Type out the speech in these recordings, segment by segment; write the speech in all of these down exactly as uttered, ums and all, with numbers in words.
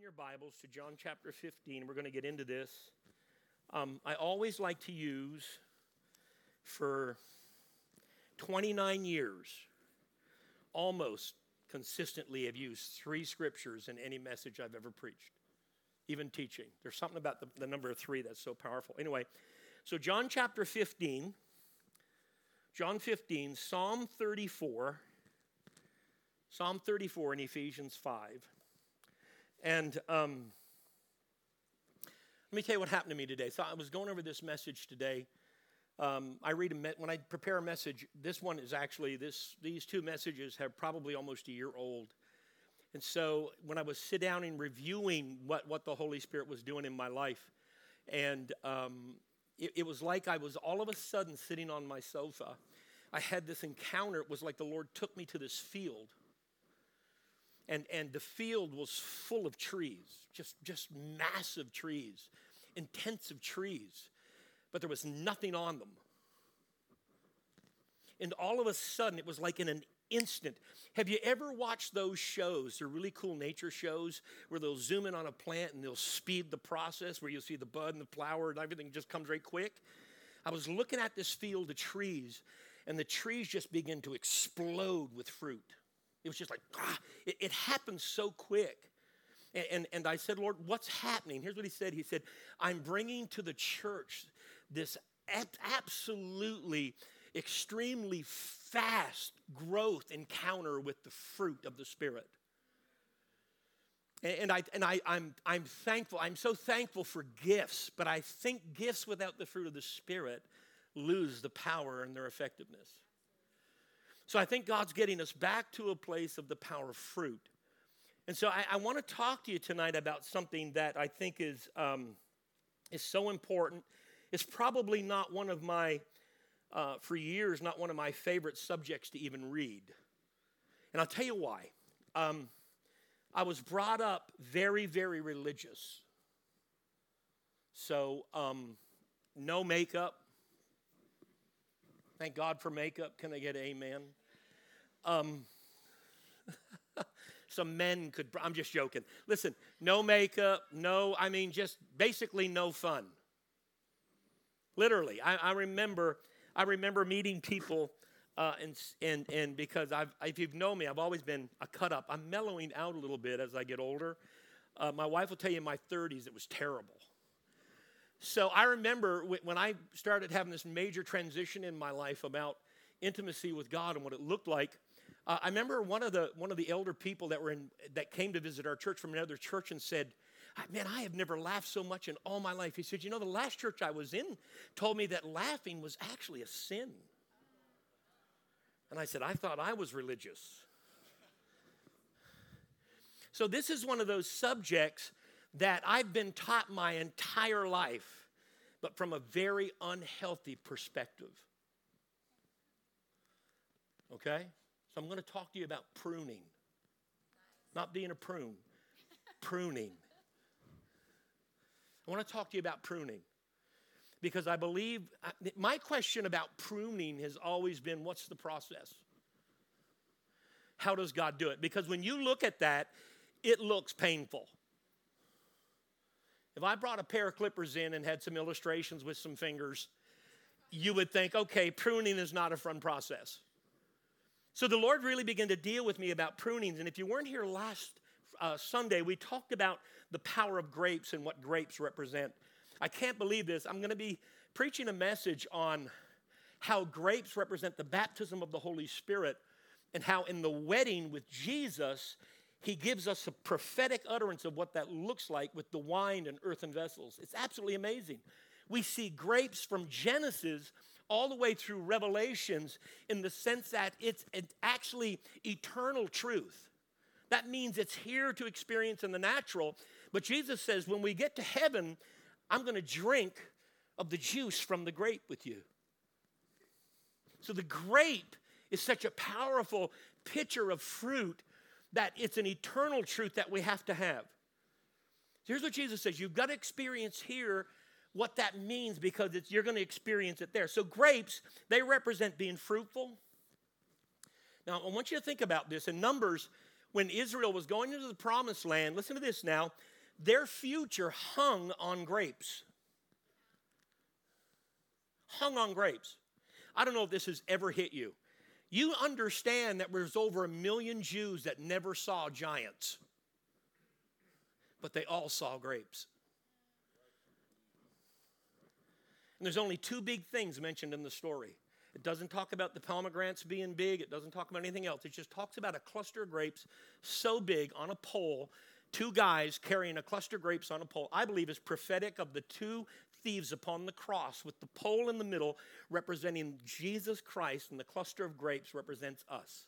your Bibles to John chapter fifteen. We're going to get into this. Um, I always like to use, for twenty-nine years, almost consistently have used three scriptures in any message I've ever preached, even teaching. There's something about the, the number of three that's so powerful. Anyway, so John chapter fifteen, John fifteen, Psalm thirty-four, Psalm thirty-four and Ephesians five. And um, let me tell you what happened to me today. So I was going over this message today. Um, I read a me- when I prepare a message. This one is actually this. These two messages have probably almost a year old. And so when I was sitting down and reviewing what what the Holy Spirit was doing in my life, and um, it, it was like I was all of a sudden sitting on my sofa. I had this encounter. It was like the Lord took me to this field. And and the field was full of trees, just, just massive trees, intensive trees. But there was nothing on them. And all of a sudden, it was like in an instant. Have you ever watched those shows? They're really cool nature shows where they'll zoom in on a plant and they'll speed the process, where you'll see the bud and the flower and everything just comes very quick. I was looking at this field of trees, and the trees just begin to explode with fruit. It was just like, ah, it, it happened so quick. And, and, and I said, Lord, what's happening? Here's what he said. He said, I'm bringing to the church this ab- absolutely, extremely fast growth encounter with the fruit of the Spirit. And, and, I, and I, I'm, I'm thankful. I'm so thankful for gifts, but I think gifts without the fruit of the Spirit lose the power and their effectiveness. So I think God's getting us back to a place of the power of fruit. And so I, I want to talk to you tonight about something that I think is, um, is so important. It's probably not one of my, uh, for years, not one of my favorite subjects to even read. And I'll tell you why. Um, I was brought up very, very religious. So um, no makeup. Thank God for makeup. Can I get an amen? Um, some men could, I'm just joking. Listen, no makeup, no, I mean, just basically no fun. Literally, I, I remember, I remember meeting people, uh, and and and because I've, if you've known me, I've always been a cut up. I'm mellowing out a little bit as I get older. Uh, my wife will tell you in my thirties it was terrible. So I remember when I started having this major transition in my life about intimacy with God and what it looked like. Uh, I remember one of the one of the elder people that were in that came to visit our church from another church and said, "Man, I have never laughed so much in all my life." He said, "You know, the last church I was in told me that laughing was actually a sin." And I said, "I thought I was religious." So this is one of those subjects that I've been taught my entire life, but from a very unhealthy perspective. Okay? So I'm going to talk to you about pruning. Not being a prune. Pruning. I want to talk to you about pruning. Because I believe, my question about pruning has always been, what's the process? How does God do it? Because when you look at that, it looks painful. If I brought a pair of clippers in and had some illustrations with some fingers, you would think, okay, pruning is not a fun process. So the Lord really began to deal with me about prunings. And if you weren't here last uh, Sunday, we talked about the power of grapes and what grapes represent. I can't believe this. I'm going to be preaching a message on how grapes represent the baptism of the Holy Spirit, and how in the wedding with Jesus, he gives us a prophetic utterance of what that looks like with the wine and earthen vessels. It's absolutely amazing. We see grapes from Genesis all the way through Revelations in the sense that it's actually eternal truth. That means it's here to experience in the natural. But Jesus says, when we get to heaven, I'm going to drink of the juice from the grape with you. So the grape is such a powerful picture of fruit that it's an eternal truth that we have to have. Here's what Jesus says. You've got to experience here what that means, because it's, you're going to experience it there. So grapes, they represent being fruitful. Now, I want you to think about this. In Numbers, when Israel was going into the promised land, listen to this now, Their future hung on grapes. Hung on grapes. I don't know if this has ever hit you. You understand that there's over a million Jews that never saw giants, but they all saw grapes. And there's only two big things mentioned in the story. It doesn't talk about the pomegranates being big. It doesn't talk about anything else. It just talks about a cluster of grapes so big on a pole, two guys carrying a cluster of grapes on a pole. I believe is prophetic of the two thieves upon the cross with the pole in the middle representing Jesus Christ, and the cluster of grapes represents us.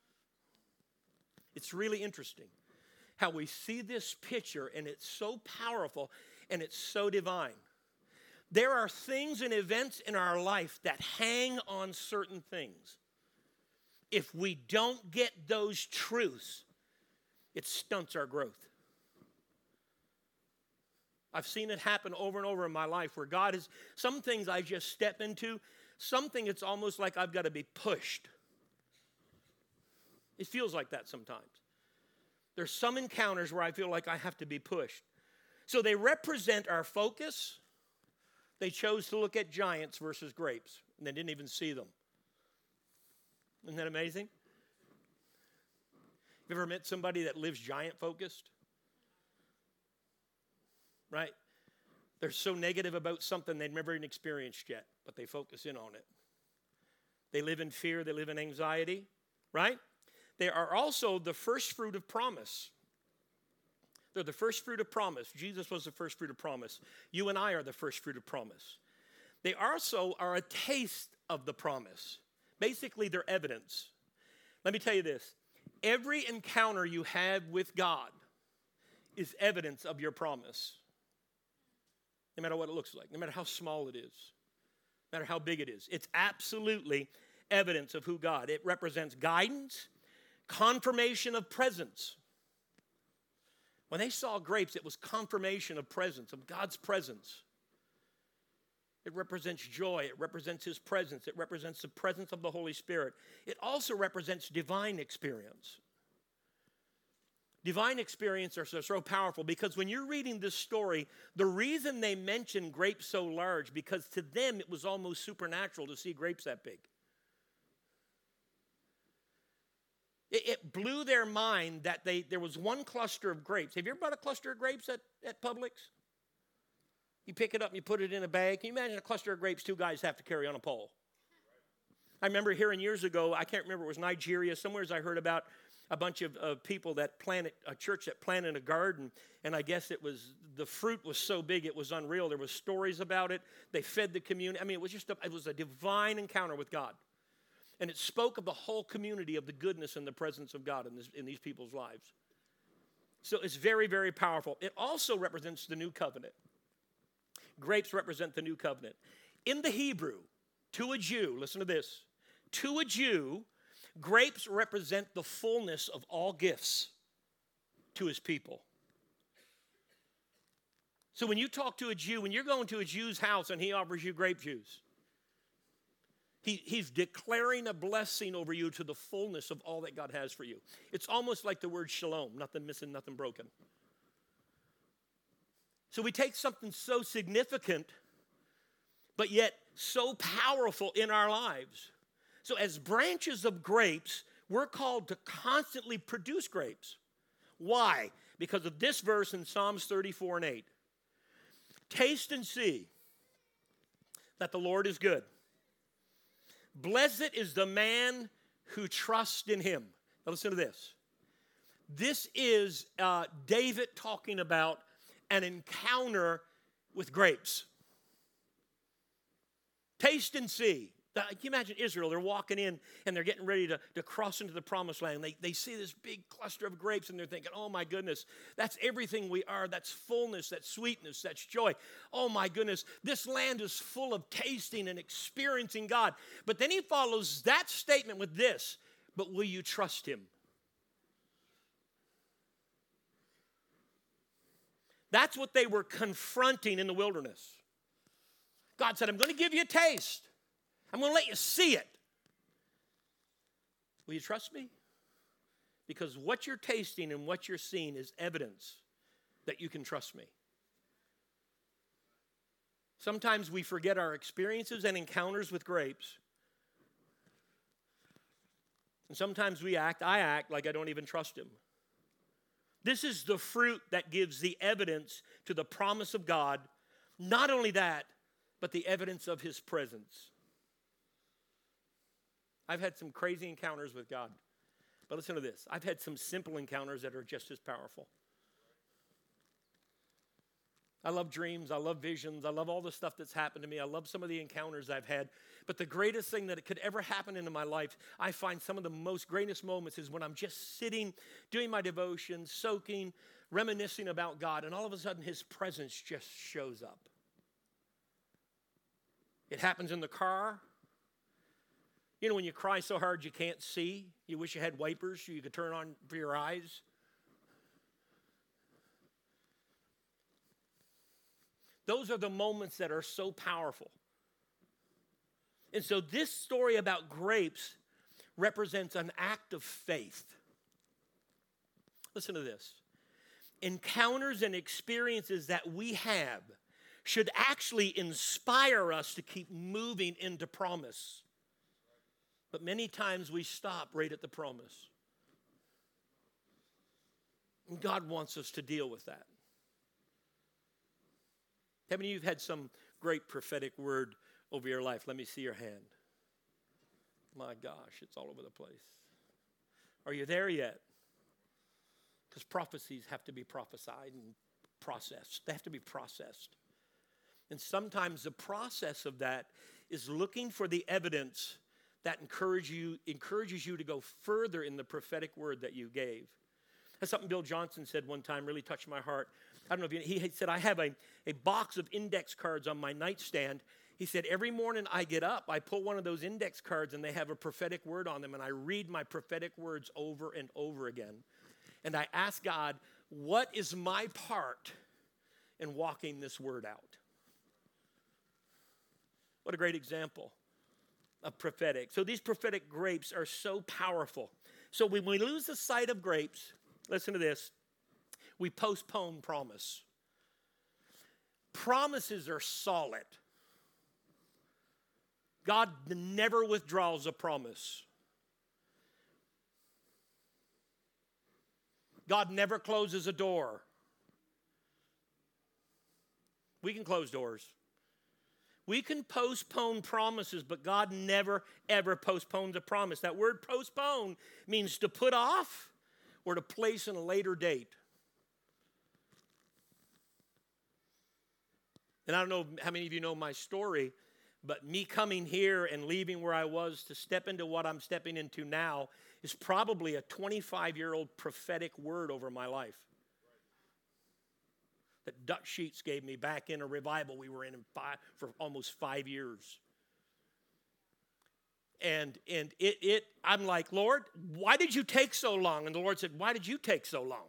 It's really interesting how we see this picture, and it's so powerful and it's so divine. There are things and events in our life that hang on certain things. If we don't get those truths, it stunts our growth. I've seen it happen over and over in my life where God is, some things I just step into, something it's almost like I've got to be pushed. It feels like that sometimes. There's some encounters where I feel like I have to be pushed. So they represent our focus. They chose to look at giants versus grapes, and they didn't even see them. Isn't that amazing? You ever met somebody that lives giant-focused? Right? They're so negative about something they've never even experienced yet, but they focus in on it. They live in fear. They live in anxiety. Right? They are also the first fruit of promise. They're the first fruit of promise. Jesus was the first fruit of promise. You and I are the first fruit of promise. They also are a taste of the promise. Basically, they're evidence. Let me tell you this. Every encounter you have with God is evidence of your promise. No matter what it looks like, no matter how small it is, no matter how big it is. It's absolutely evidence of who God. It represents guidance, confirmation of presence. When they saw grapes, it was confirmation of presence, of God's presence. It represents joy. It represents His presence. It represents the presence of the Holy Spirit. It also represents divine experience. Divine experience are so, so powerful because when you're reading this story, the reason they mention grapes so large, because to them it was almost supernatural to see grapes that big. It, it blew their mind that they there was one cluster of grapes. Have you ever bought a cluster of grapes at, at Publix? You pick it up and you put it in a bag. Can you imagine a cluster of grapes two guys have to carry on a pole? I remember hearing years ago, I can't remember, it was Nigeria, somewhere I heard about a bunch of, of people that planted, a church that planted a garden, and I guess it was, the fruit was so big it was unreal. There was stories about it. They fed the community. I mean, it was just, a, it was a divine encounter with God. And it spoke of the whole community, of the goodness and the presence of God in, this, in these people's lives. So it's very, very powerful. It also represents the new covenant. Grapes represent the new covenant. In the Hebrew, to a Jew, listen to this, to a Jew, grapes represent the fullness of all gifts to his people. So when you talk to a Jew, when you're going to a Jew's house and he offers you grape juice, he, he's declaring a blessing over you to the fullness of all that God has for you. It's almost like the word shalom, nothing missing, nothing broken. So we take something so significant, but yet so powerful in our lives. So as branches of grapes, we're called to constantly produce grapes. Why? Because of this verse in Psalms thirty-four and eight. Taste and see that the Lord is good. Blessed is the man who trusts in him. Now listen to this. This is uh, David talking about an encounter with grapes. Taste and see. Can you imagine Israel? They're walking in and they're getting ready to, to cross into the promised land. They, they see this big cluster of grapes and they're thinking, oh my goodness, that's everything we are. That's fullness, that's sweetness, that's joy. Oh my goodness, this land is full of tasting and experiencing God. But then he follows that statement with this, but will you trust him? That's what they were confronting in the wilderness. God said, I'm going to give you a taste. I'm going to let you see it. Will you trust me? Because what you're tasting and what you're seeing is evidence that you can trust me. Sometimes we forget our experiences and encounters with grapes. And sometimes we act, I act like I don't even trust him. This is the fruit that gives the evidence to the promise of God. Not only that, but the evidence of his presence. I've had some crazy encounters with God. But listen to this. I've had some simple encounters that are just as powerful. I love dreams. I love visions. I love all the stuff that's happened to me. I love some of the encounters I've had. But the greatest thing that could ever happen in my life, I find some of the most greatest moments is when I'm just sitting, doing my devotion, soaking, reminiscing about God, and all of a sudden his presence just shows up. It happens in the car. You know, when you cry so hard you can't see, you wish you had wipers so you could turn on for your eyes. Those are the moments that are so powerful. And so this story about grapes represents an act of faith. Listen to this. Encounters and experiences that we have should actually inspire us to keep moving into promise. But many times we stop right at the promise. And God wants us to deal with that. How many of you have had some great prophetic word over your life? Let me see your hand. My gosh, it's all over the place. Are you there yet? Because prophecies have to be prophesied and processed. They have to be processed. And sometimes the process of that is looking for the evidence that encourage you, encourages you to go further in the prophetic word that you gave. That's something Bill Johnson said one time, really touched my heart. I don't know if you, he said, I have a, a box of index cards on my nightstand. He said, every morning I get up, I pull one of those index cards and they have a prophetic word on them, and I read my prophetic words over and over again. And I ask God, what is my part in walking this word out? What a great example of prophetic. So these prophetic grapes are so powerful. So when we lose the sight of grapes, listen to this, we postpone promise. Promises are solid. God never withdraws a promise. God never closes a door. We can close doors. We can postpone promises, but God never, ever postpones a promise. That word postpone means to put off or to place in a later date. And I don't know how many of you know my story, but me coming here and leaving where I was to step into what I'm stepping into now is probably a twenty-five-year-old prophetic word over my life. That Dutch Sheets gave me back in a revival we were in five, for almost five years. And, and it, it, I'm like, Lord, why did you take so long? And the Lord said, why did you take so long?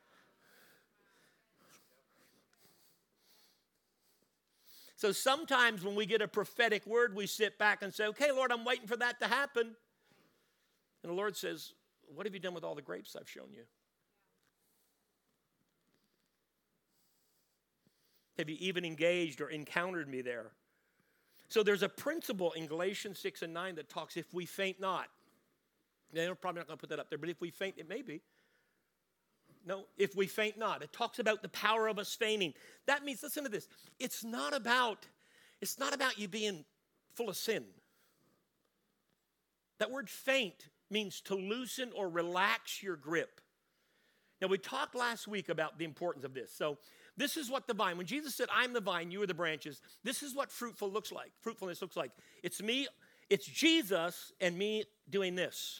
So sometimes when we get a prophetic word, we sit back and say, okay, Lord, I'm waiting for that to happen. And the Lord says, what have you done with all the grapes I've shown you? Have you even engaged or encountered me there? So there's a principle in Galatians six and nine that talks, if we faint not. They're probably not going to put that up there, but if we faint, it may be. No, if we faint not. It talks about the power of us fainting. That means, listen to this, it's not about, it's not about you being full of sin. That word faint means to loosen or relax your grip. Now, we talked last week about the importance of this. So this is what the vine, when Jesus said, I'm the vine, you are the branches, this is what fruitful looks like. Fruitfulness looks like. It's me, it's Jesus and me doing this.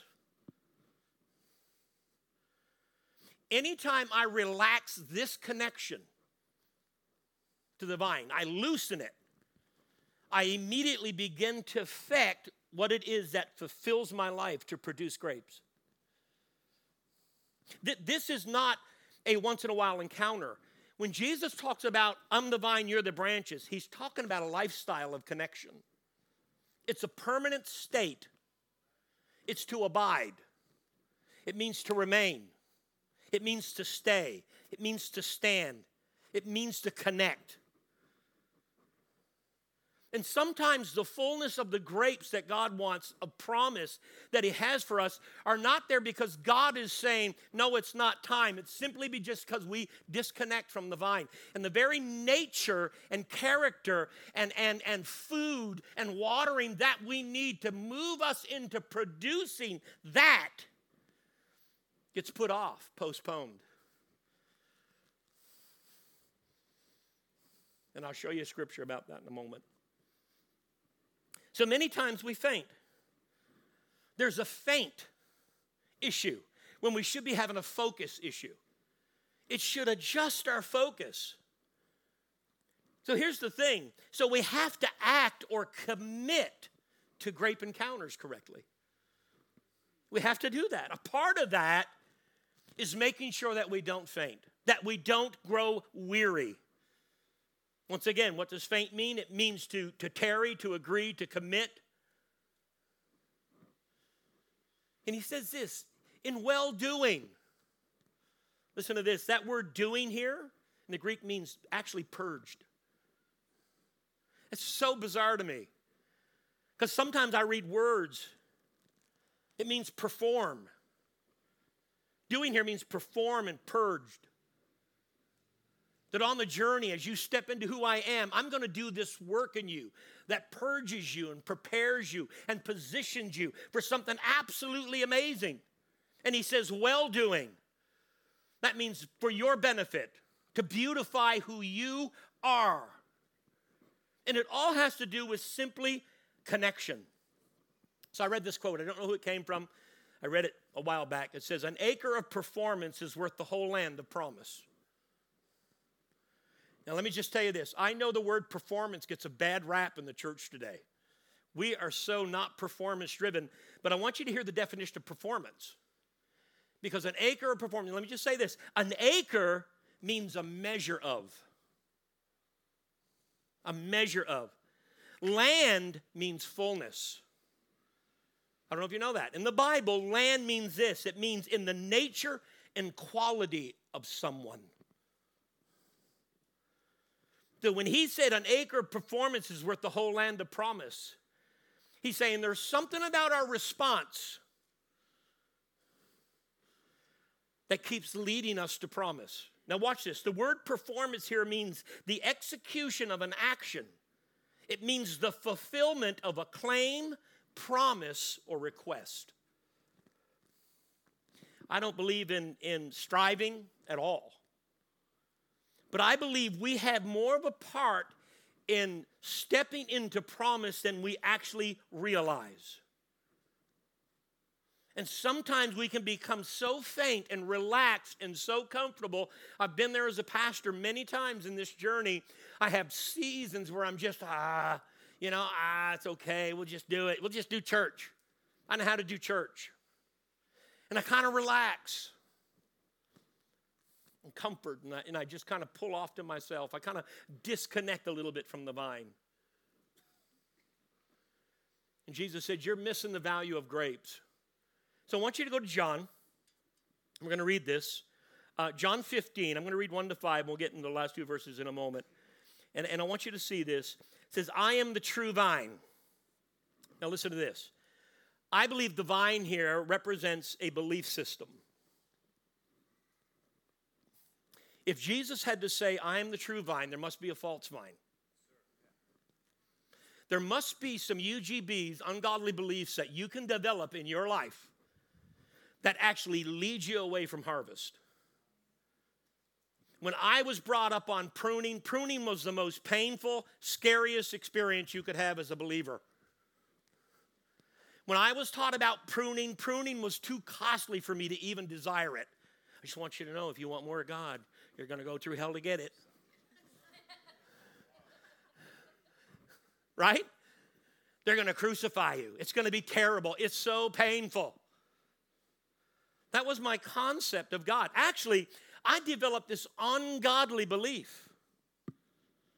Anytime I relax this connection to the vine, I loosen it, I immediately begin to affect what it is that fulfills my life to produce grapes. This is not a once-in-a-while encounter. When Jesus talks about, I'm the vine, you're the branches, he's talking about a lifestyle of connection. It's a permanent state. It's to abide. It means to remain. It means to stay. It means to stand. It means to connect. And sometimes the fullness of the grapes that God wants, a promise that he has for us, are not there because God is saying, no, it's not time. It's simply be just because we disconnect from the vine. And the very nature and character and, and, and food and watering that we need to move us into producing that gets put off, postponed. And I'll show you a scripture about that in a moment. So many times we faint. There's a faint issue when we should be having a focus issue. It should adjust our focus. So here's the thing. So we have to act or commit to grape encounters correctly. We have to do that. A part of that is making sure that we don't faint, that we don't grow weary. Once again, what does faint mean? It means to, to tarry, to agree, to commit. And he says this, in well-doing. Listen to this. That word doing here in the Greek means actually purged. It's so bizarre to me. Because sometimes I read words. It means perform. Doing here means perform and purged. That on the journey, as you step into who I am, I'm going to do this work in you that purges you and prepares you and positions you for something absolutely amazing. And he says, well-doing. That means for your benefit, to beautify who you are. And it all has to do with simply connection. So I read this quote. I don't know who it came from. I read it a while back. It says, an acre of performance is worth the whole land of promise. Now, let me just tell you this. I know the word performance gets a bad rap in the church today. We are so not performance-driven, but I want you to hear the definition of performance. Because an acre of performance, let me just say this. An acre means a measure of. A measure of. Land means fullness. I don't know if you know that. In the Bible, land means this. It means in the nature and quality of someone. So when he said an acre of performance is worth the whole land of promise, he's saying there's something about our response that keeps leading us to promise. Now watch this. The word performance here means the execution of an action. It means the fulfillment of a claim, promise, or request. I don't believe in, in striving at all. But I believe we have more of a part in stepping into promise than we actually realize. And sometimes we can become so faint and relaxed and so comfortable. I've been there as a pastor many times in this journey. I have seasons where I'm just, ah, you know, ah, it's okay. We'll just do it. We'll just do church. I know how to do church. And I kind of relax. And comfort, and I, and I just kind of pull off to myself. I kind of disconnect a little bit from the vine. And Jesus said, you're missing the value of grapes. So I want you to go to John. We're going to read this. Uh, John fifteen, I'm going to read one to five, and we'll get into the last two verses in a moment. And, and I want you to see this. It says, I am the true vine. Now listen to this. I believe the vine here represents a belief system. If Jesus had to say, I am the true vine, there must be a false vine. There must be some U G Bs, ungodly beliefs that you can develop in your life that actually lead you away from harvest. When I was brought up on pruning, pruning was the most painful, scariest experience you could have as a believer. When I was taught about pruning, pruning was too costly for me to even desire it. I just want you to know, if you want more of God, you're going to go through hell to get it. Right? They're going to crucify you. It's going to be terrible. It's so painful. That was my concept of God. Actually, I developed this ungodly belief.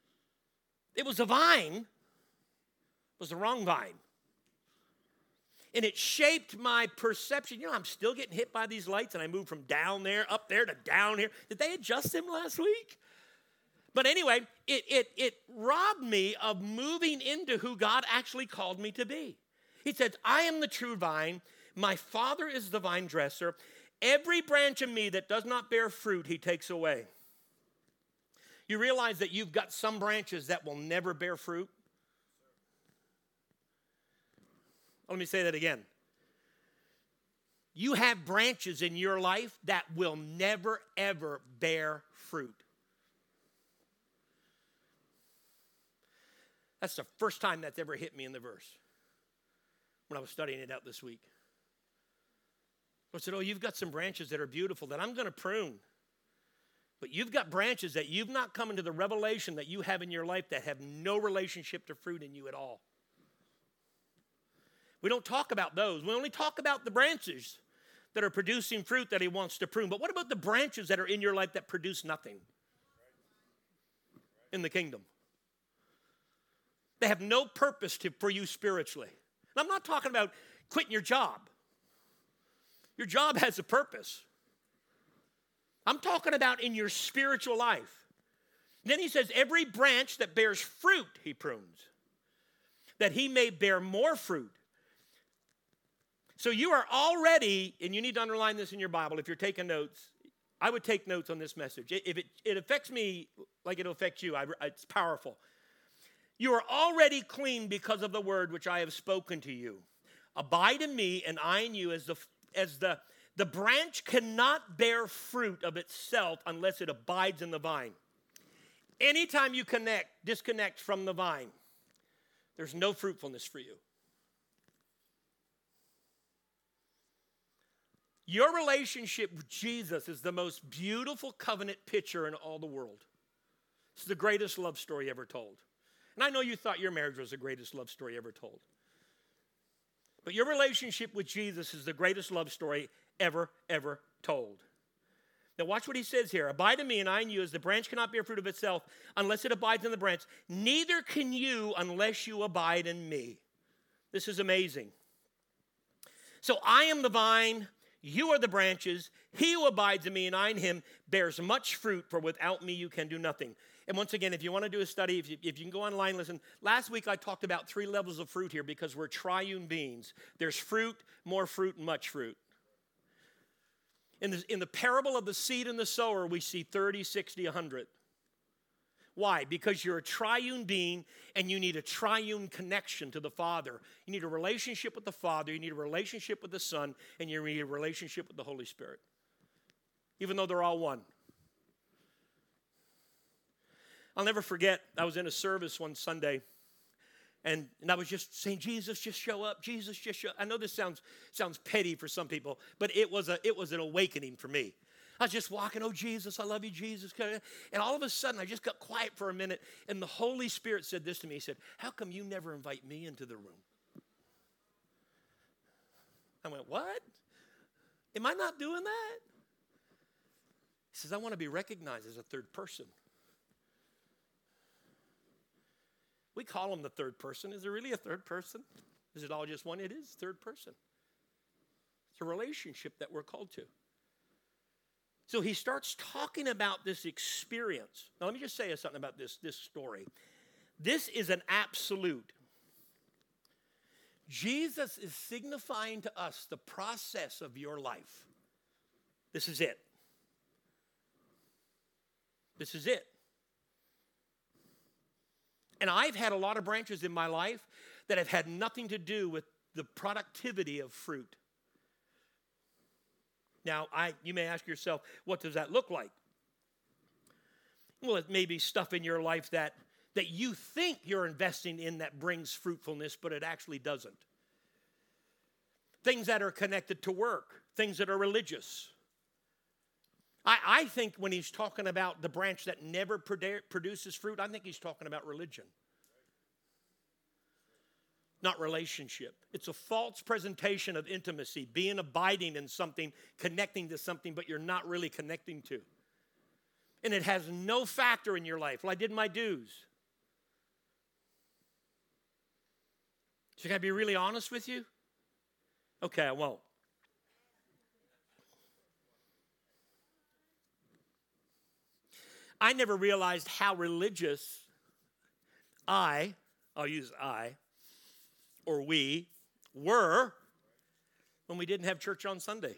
It was a vine. It was the wrong vine. And it shaped my perception. You know, I'm still getting hit by these lights, and I moved from down there, up there, to down here. Did they adjust them last week? But anyway, it, it, it robbed me of moving into who God actually called me to be. He said, I am the true vine. My Father is the vine dresser. Every branch of me that does not bear fruit, he takes away. You realize that you've got some branches that will never bear fruit? Let me say that again. You have branches in your life that will never, ever bear fruit. That's the first time that's ever hit me in the verse when I was studying it out this week. I said, oh, you've got some branches that are beautiful that I'm going to prune. But you've got branches that you've not come into the revelation that you have in your life that have no relationship to fruit in you at all. We don't talk about those. We only talk about the branches that are producing fruit that he wants to prune. But what about the branches that are in your life that produce nothing in the kingdom? They have no purpose to, for you spiritually. And I'm not talking about quitting your job. Your job has a purpose. I'm talking about in your spiritual life. Then he says, every branch that bears fruit, he prunes, that he may bear more fruit. So you are already, and you need to underline this in your Bible if you're taking notes. I would take notes on this message. If it, it affects me like it affects you, I, it's powerful. You are already clean because of the word which I have spoken to you. Abide in me, and I in you, as the as the, the branch cannot bear fruit of itself unless it abides in the vine. Anytime you connect, disconnect from the vine, there's no fruitfulness for you. Your relationship with Jesus is the most beautiful covenant picture in all the world. It's the greatest love story ever told. And I know you thought your marriage was the greatest love story ever told. But your relationship with Jesus is the greatest love story ever, ever told. Now watch what he says here. Abide in me and I in you, as the branch cannot bear fruit of itself unless it abides in the branch. Neither can you unless you abide in me. This is amazing. So I am the vine, you are the branches. He who abides in me and I in him bears much fruit, for without me you can do nothing. And once again, if you want to do a study, if you, if you can go online, listen. Last week I talked about three levels of fruit here because we're triune beings. There's fruit, more fruit, and much fruit. In the, in the parable of the seed and the sower, we see thirty, sixty, one hundred. Why? Because you're a triune being and you need a triune connection to the Father. You need a relationship with the Father, you need a relationship with the Son, and you need a relationship with the Holy Spirit. Even though they're all one. I'll never forget, I was in a service one Sunday, and, and I was just saying, Jesus, just show up. Jesus, just show up. I know this sounds, sounds petty for some people, but it was, a, it was an awakening for me. I was just walking, oh, Jesus, I love you, Jesus. And all of a sudden, I just got quiet for a minute, and the Holy Spirit said this to me. He said, how come you never invite me into the room? I went, what? Am I not doing that? He says, I want to be recognized as a third person. We call him the third person. Is there really a third person? Is it all just one? It is third person. It's a relationship that we're called to. So he starts talking about this experience. Now, let me just say something about this, this story. This is an absolute. Jesus is signifying to us the process of your life. This is it. This is it. And I've had a lot of branches in my life that have had nothing to do with the productivity of fruit. Now, I, you may ask yourself, what does that look like? Well, it may be stuff in your life that, that you think you're investing in that brings fruitfulness, but it actually doesn't. Things that are connected to work, things that are religious. I, I think when he's talking about the branch that never produces fruit, I think he's talking about religion. Not relationship. It's a false presentation of intimacy, being abiding in something, connecting to something, but you're not really connecting to. And it has no factor in your life. Well, I did my dues. So can I be really honest with you? Okay, I won't. I never realized how religious I, I'll use I, or we, were when we didn't have church on Sunday.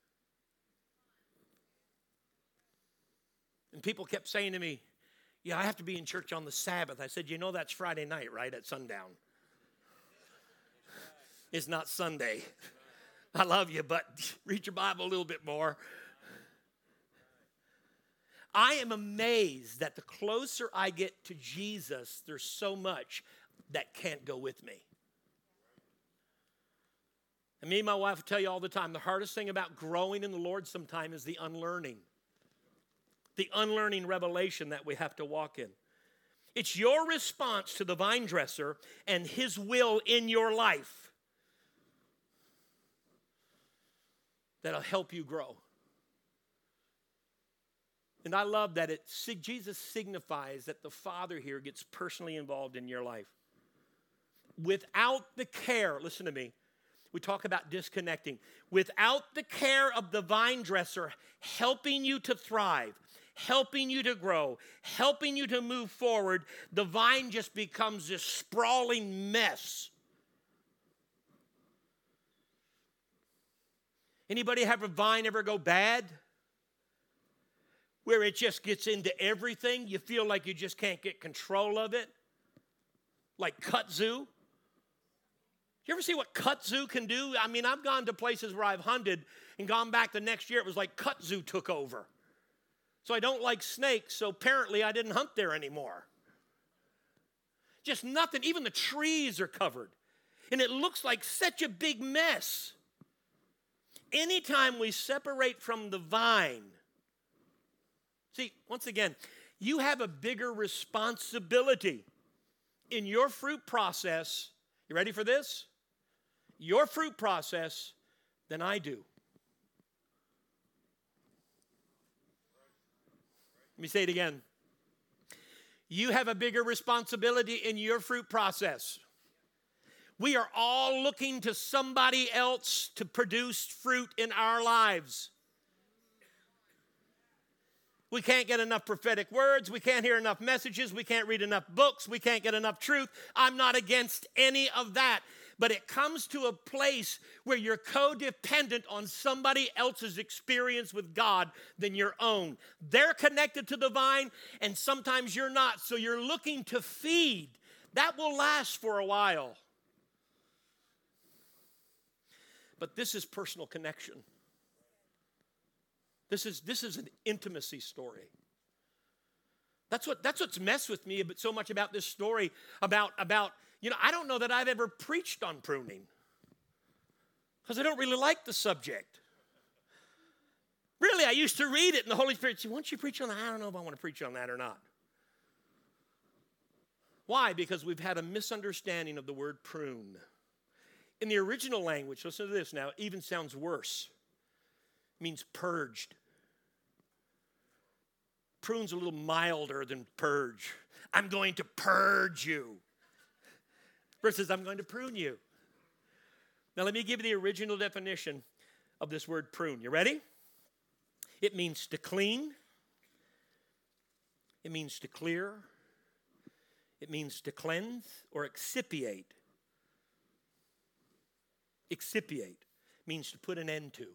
And people kept saying to me, yeah, I have to be in church on the Sabbath. I said, you know that's Friday night, right, at sundown. It's not Sunday. I love you, but read your Bible a little bit more. I am amazed that the closer I get to Jesus, there's so much that can't go with me. And me and my wife will tell you all the time, the hardest thing about growing in the Lord sometime is the unlearning. The unlearning revelation that we have to walk in. It's your response to the vine dresser and his will in your life that'll help you grow. And I love that it, Jesus signifies that the Father here gets personally involved in your life. Without the care, listen to me, we talk about disconnecting. Without the care of the vine dresser helping you to thrive, helping you to grow, helping you to move forward, the vine just becomes this sprawling mess. Anybody have a vine ever go bad? Where it just gets into everything. You feel like you just can't get control of it. Like kudzu. You ever see what kudzu can do? I mean, I've gone to places where I've hunted and gone back the next year. It was like kudzu took over. So I don't like snakes, so apparently I didn't hunt there anymore. Just nothing. Even the trees are covered. And it looks like such a big mess. Anytime we separate from the vine, see, once again, you have a bigger responsibility in your fruit process. You ready for this? Your fruit process than I do. Let me say it again. You have a bigger responsibility in your fruit process. We are all looking to somebody else to produce fruit in our lives. We can't get enough prophetic words. We can't hear enough messages. We can't read enough books. We can't get enough truth. I'm not against any of that. But it comes to a place where you're codependent on somebody else's experience with God than your own. They're connected to the vine, and sometimes you're not. So you're looking to feed. That will last for a while. But this is personal connection. This is, this is an intimacy story. That's what that's what's messed with me but so much about this story about, about, you know, I don't know that I've ever preached on pruning because I don't really like the subject. Really, I used to read it and the Holy Spirit said, won't you preach on that? I don't know if I want to preach on that or not. Why? Because we've had a misunderstanding of the word prune. In the original language, listen to this now, it even sounds worse. It means purged. Prune's a little milder than purge. I'm going to purge you. Versus I'm going to prune you. Now let me give you the original definition of this word prune. You ready? It means to clean. It means to clear. It means to cleanse or excipiate. Excipiate means to put an end to.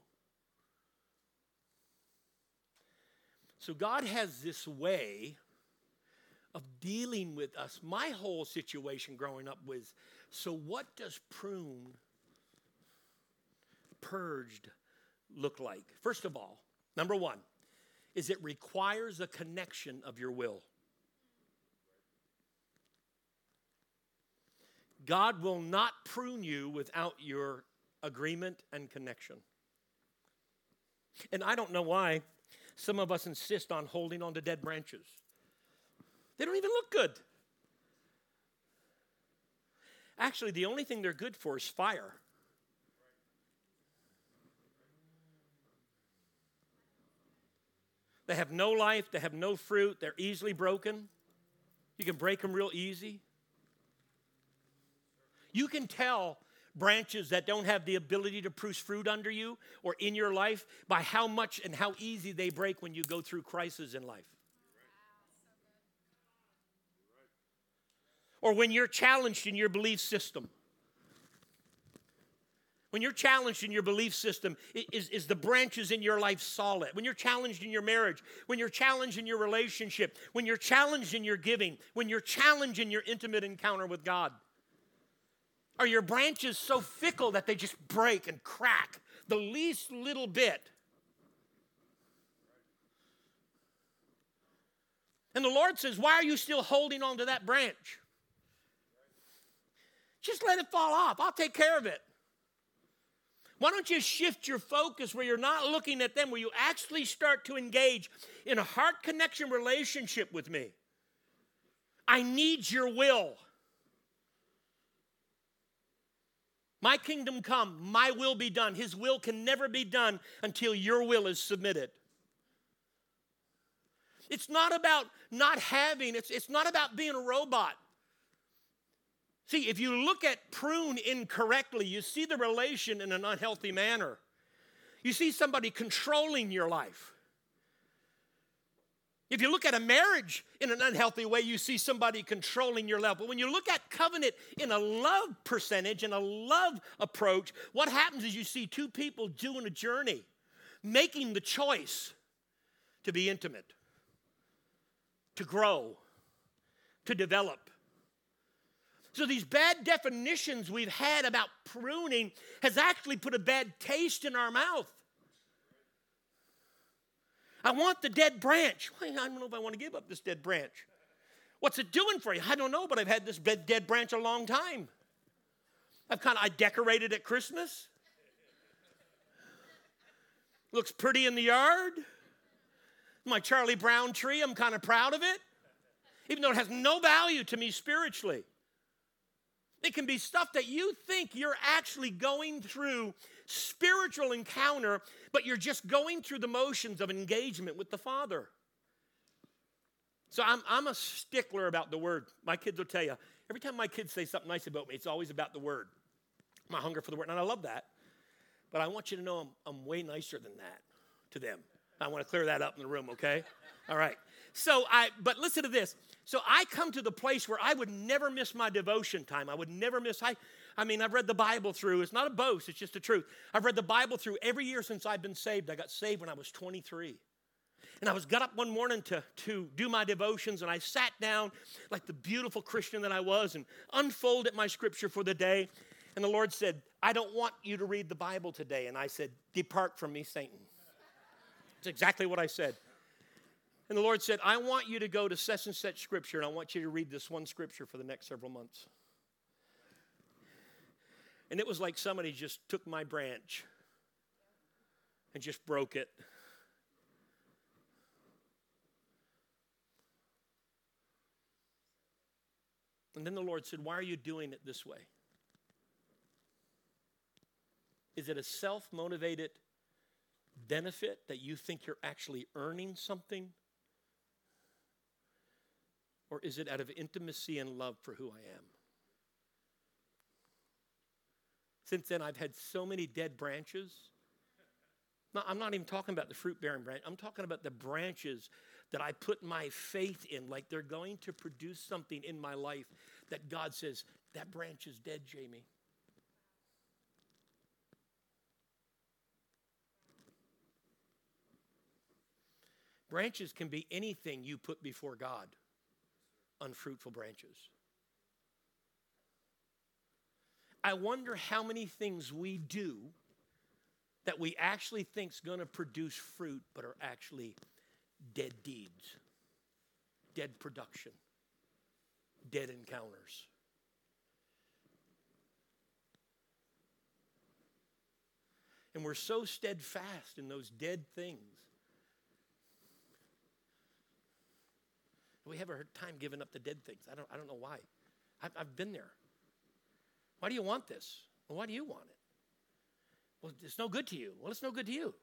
So God has this way of dealing with us. My whole situation growing up was, so what does prune, purged, look like? First of all, number one, is it requires a connection of your will. God will not prune you without your agreement and connection. And I don't know why some of us insist on holding on to dead branches. They don't even look good. Actually, the only thing they're good for is fire. They have no life. They have no fruit. They're easily broken. You can break them real easy. You can tell branches that don't have the ability to produce fruit under you or in your life by how much and how easy they break when you go through crisis in life. Or when you're challenged in your belief system. When you're challenged in your belief system, is, is the branches in your life solid? When you're challenged in your marriage, when you're challenged in your relationship, when you're challenged in your giving, when you're challenged in your intimate encounter with God, are your branches so fickle that they just break and crack the least little bit? And the Lord says, why are you still holding on to that branch? Just let it fall off. I'll take care of it. Why don't you shift your focus where you're not looking at them, where you actually start to engage in a heart connection relationship with me? I need your will. My kingdom come, my will be done. His will can never be done until your will is submitted. It's not about not having, it's, it's not about being a robot. See, if you look at prune incorrectly, you see the relation in an unhealthy manner. You see somebody controlling your life. If you look at a marriage in an unhealthy way, you see somebody controlling your life. But when you look at covenant in a love percentage, in a love approach, what happens is you see two people doing a journey, making the choice to be intimate, to grow, to develop. So these bad definitions we've had about pruning has actually put a bad taste in our mouth. I want the dead branch. Well, I don't know if I want to give up this dead branch. What's it doing for you? I don't know, but I've had this dead branch a long time. I've kind of, I decorated at Christmas. Looks pretty in the yard. My Charlie Brown tree, I'm kind of proud of it. Even though it has no value to me spiritually. It can be stuff that you think you're actually going through spiritual encounter, but you're just going through the motions of engagement with the Father. So I'm, I'm a stickler about the Word. My kids will tell you, every time my kids say something nice about me, it's always about the Word. My hunger for the Word, and I love that. But I want you to know I'm, I'm way nicer than that to them. I want to clear that up in the room, okay? All right. So I, but listen to this. So I come to the place where I would never miss my devotion time. I would never miss, I, I mean, I've read the Bible through. It's not a boast, it's just the truth. I've read the Bible through every year since I've been saved. I got saved when I was twenty-three. And I was got up one morning to, to do my devotions, and I sat down like the beautiful Christian that I was and unfolded my scripture for the day. And the Lord said, I don't want you to read the Bible today. And I said, depart from me, Satan. That's exactly what I said. And the Lord said, I want you to go to such and such scripture, and I want you to read this one scripture for the next several months. And it was like somebody just took my branch and just broke it. And then the Lord said, why are you doing it this way? Is it a self-motivated benefit that you think you're actually earning something? Or is it out of intimacy and love for who I am? Since then, I've had so many dead branches. No, I'm not even talking about the fruit-bearing branch. I'm talking about the branches that I put my faith in, like they're going to produce something in my life that God says, that branch is dead, Jamie. Branches can be anything you put before God. Unfruitful branches. I wonder how many things we do that we actually think is going to produce fruit, but are actually dead deeds, dead production, dead encounters. And we're so steadfast in those dead things. We have a hard time giving up the dead things. I don't, I don't know why. I've, I've been there. Why do you want this? Well, why do you want it? Well, it's no good to you. Well, it's no good to you.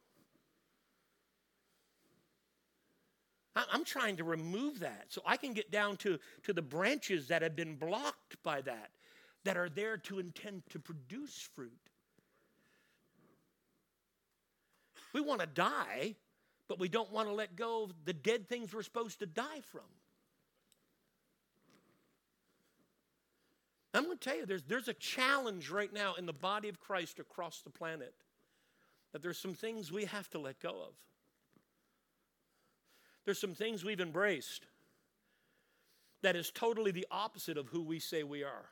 I, I'm trying to remove that so I can get down to, to the branches that have been blocked by that. that are there to intend to produce fruit. We want to die, but we don't want to let go of the dead things we're supposed to die from. I'm going to tell you, there's, there's a challenge right now in the body of Christ across the planet that there's some things we have to let go of. There's some things we've embraced that is totally the opposite of who we say we are.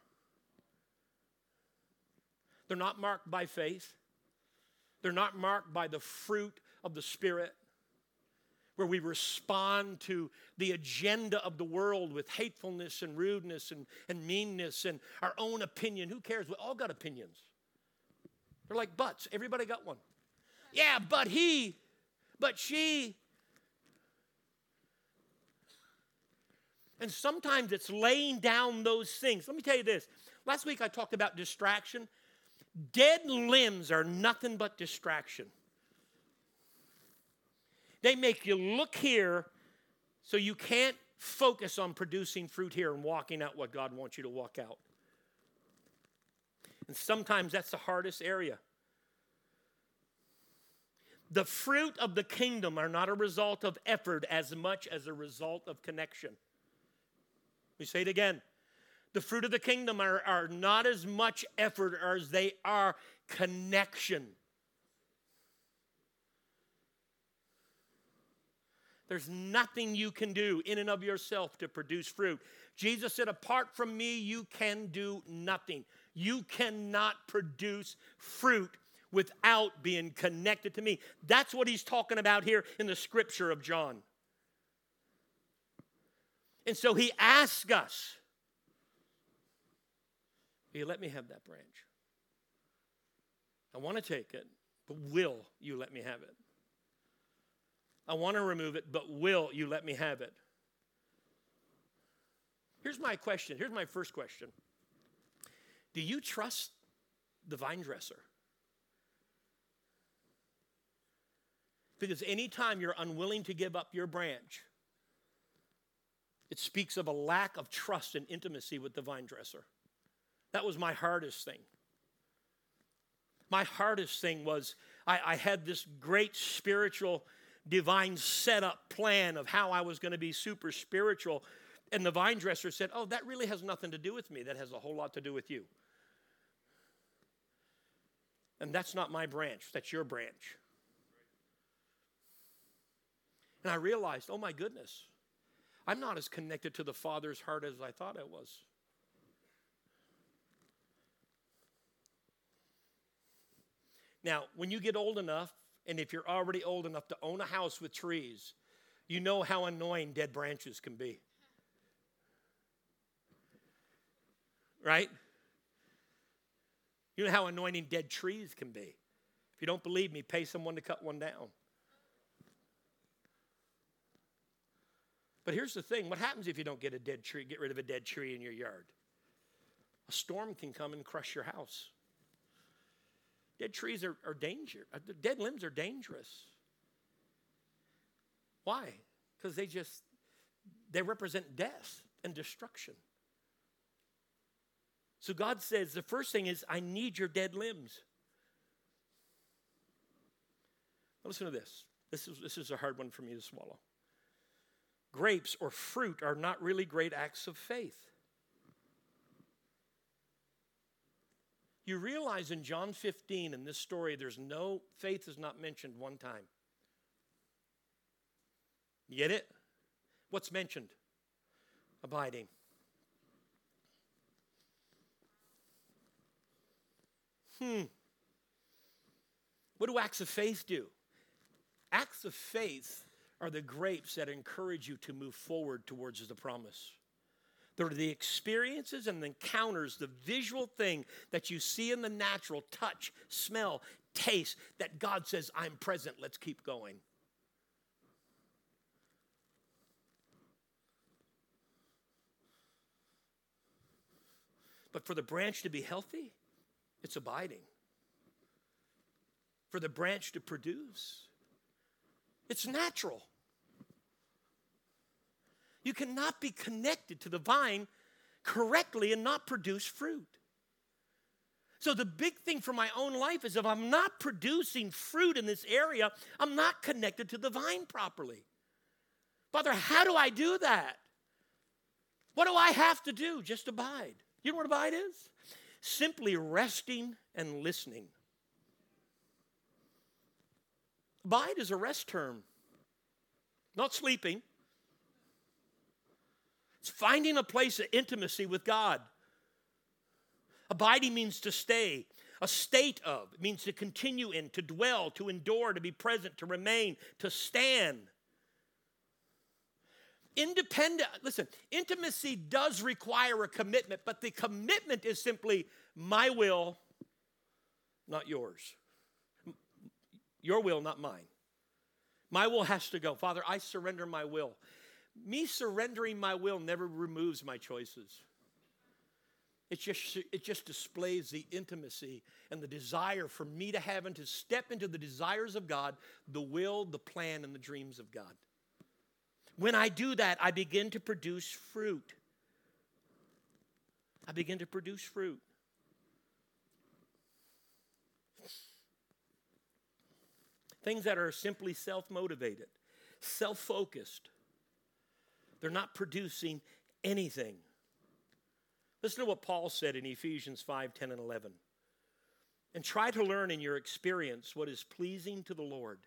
They're not marked by faith. They're not marked by the fruit of the Spirit, where we respond to the agenda of the world with hatefulness and rudeness and, and meanness and our own opinion. Who cares? We all got opinions. They're like buts. Everybody got one. Yeah, but he, but she. And sometimes it's laying down those things. Let me tell you this. Last week I talked about distraction. Dead limbs are nothing but distraction. They make you look here so you can't focus on producing fruit here and walking out what God wants you to walk out. And sometimes that's the hardest area. The fruit of the kingdom are not a result of effort as much as a result of connection. Let me say it again. The fruit of the kingdom are, are not as much effort as they are connection. There's nothing you can do in and of yourself to produce fruit. Jesus said, apart from me, you can do nothing. You cannot produce fruit without being connected to me. That's what he's talking about here in the scripture of John. And so he asks us, will you let me have that branch? I want to take it, but will you let me have it? I want to remove it, but will you let me have it? Here's my question. Here's my first question. Do you trust the vine dresser? Because anytime you're unwilling to give up your branch, it speaks of a lack of trust and intimacy with the vine dresser. That was my hardest thing. My hardest thing was I, I had this great spiritual, divine setup plan of how I was going to be super spiritual. And the vine dresser said, oh, that really has nothing to do with me. That has a whole lot to do with you. And that's not my branch. That's your branch. And I realized, oh my goodness, I'm not as connected to the Father's heart as I thought I was. Now, when you get old enough, and if you're already old enough to own a house with trees, you know how annoying dead branches can be. Right? You know how annoying dead trees can be. If you don't believe me, pay someone to cut one down. But here's the thing. What happens if you don't get a dead tree, get rid of a dead tree in your yard? A storm can come and crush your house. Dead trees are, are dangerous. Dead limbs are dangerous. Why? Because they just, they represent death and destruction. So God says, the first thing is, I need your dead limbs. Now listen to this. This is, this is a hard one for me to swallow. Grapes or fruit are not really great acts of faith. You realize in John fifteen, in this story, there's no, faith is not mentioned one time. You get it? What's mentioned? Abiding. Hmm. What do acts of faith do? Acts of faith are the grapes that encourage you to move forward towards the promise. They're the experiences and the encounters, the visual thing that you see in the natural, touch, smell, taste, that God says, I'm present, let's keep going. But for the branch to be healthy, it's abiding. For the branch to produce, it's natural. You cannot be connected to the vine correctly and not produce fruit. So the big thing for my own life is if I'm not producing fruit in this area, I'm not connected to the vine properly. Father, how do I do that? What do I have to do? Just abide. You know what abide is? Simply resting and listening. Abide is a rest term, not sleeping. It's finding a place of intimacy with God. Abiding means to stay, a state of. It means to continue in, to dwell, to endure, to be present, to remain, to stand. Independent, listen, intimacy does require a commitment, but the commitment is simply my will, not yours. Your will, not mine. My will has to go. Father, I surrender my will. Me surrendering my will never removes my choices. It just, it just displays the intimacy and the desire for me to have and to step into the desires of God, the will, the plan, and the dreams of God. When I do that, I begin to produce fruit. I begin to produce fruit. Things that are simply self-motivated, self-focused. They're not producing anything. Listen to what Paul said in Ephesians five, ten, and eleven. And try to learn in your experience what is pleasing to the Lord.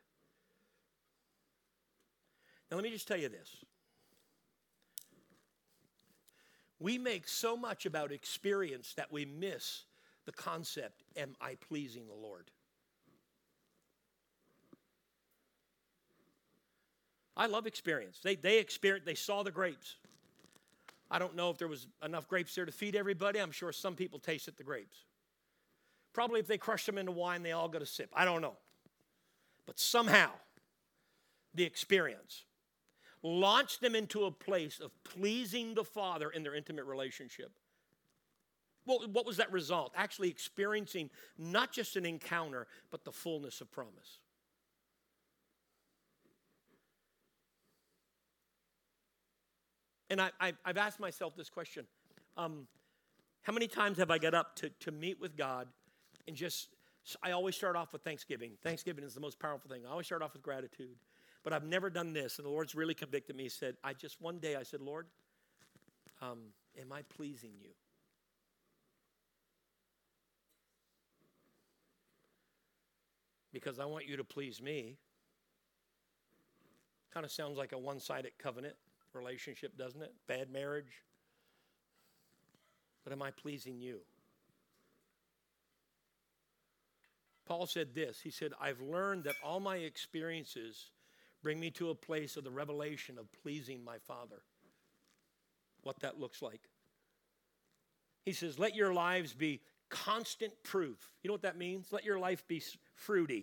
Now let me just tell you this. We make so much about experience that we miss the concept, am I pleasing the Lord? I love experience. They, they experienced, they saw the grapes. I don't know if there was enough grapes there to feed everybody. I'm sure some people tasted the grapes. Probably if they crushed them into wine, they all got a sip. I don't know. But somehow, the experience launched them into a place of pleasing the Father in their intimate relationship. Well, what was that result? Actually experiencing not just an encounter, but the fullness of promise. And I, I, I've asked myself this question. Um, how many times have I got up to, to meet with God and just, I always start off with thanksgiving. Thanksgiving is the most powerful thing. I always start off with gratitude. But I've never done this, and the Lord's really convicted me. He said, I just, one day I said, Lord, um, am I pleasing you? Because I want you to please me. Kind of sounds like a one-sided covenant relationship, doesn't it? Bad marriage. But am I pleasing you? Paul said this. He said, I've learned that all my experiences bring me to a place of the revelation of pleasing my Father. What that looks like. He says, let your lives be constant proof. You know what that means? Let your life be fruity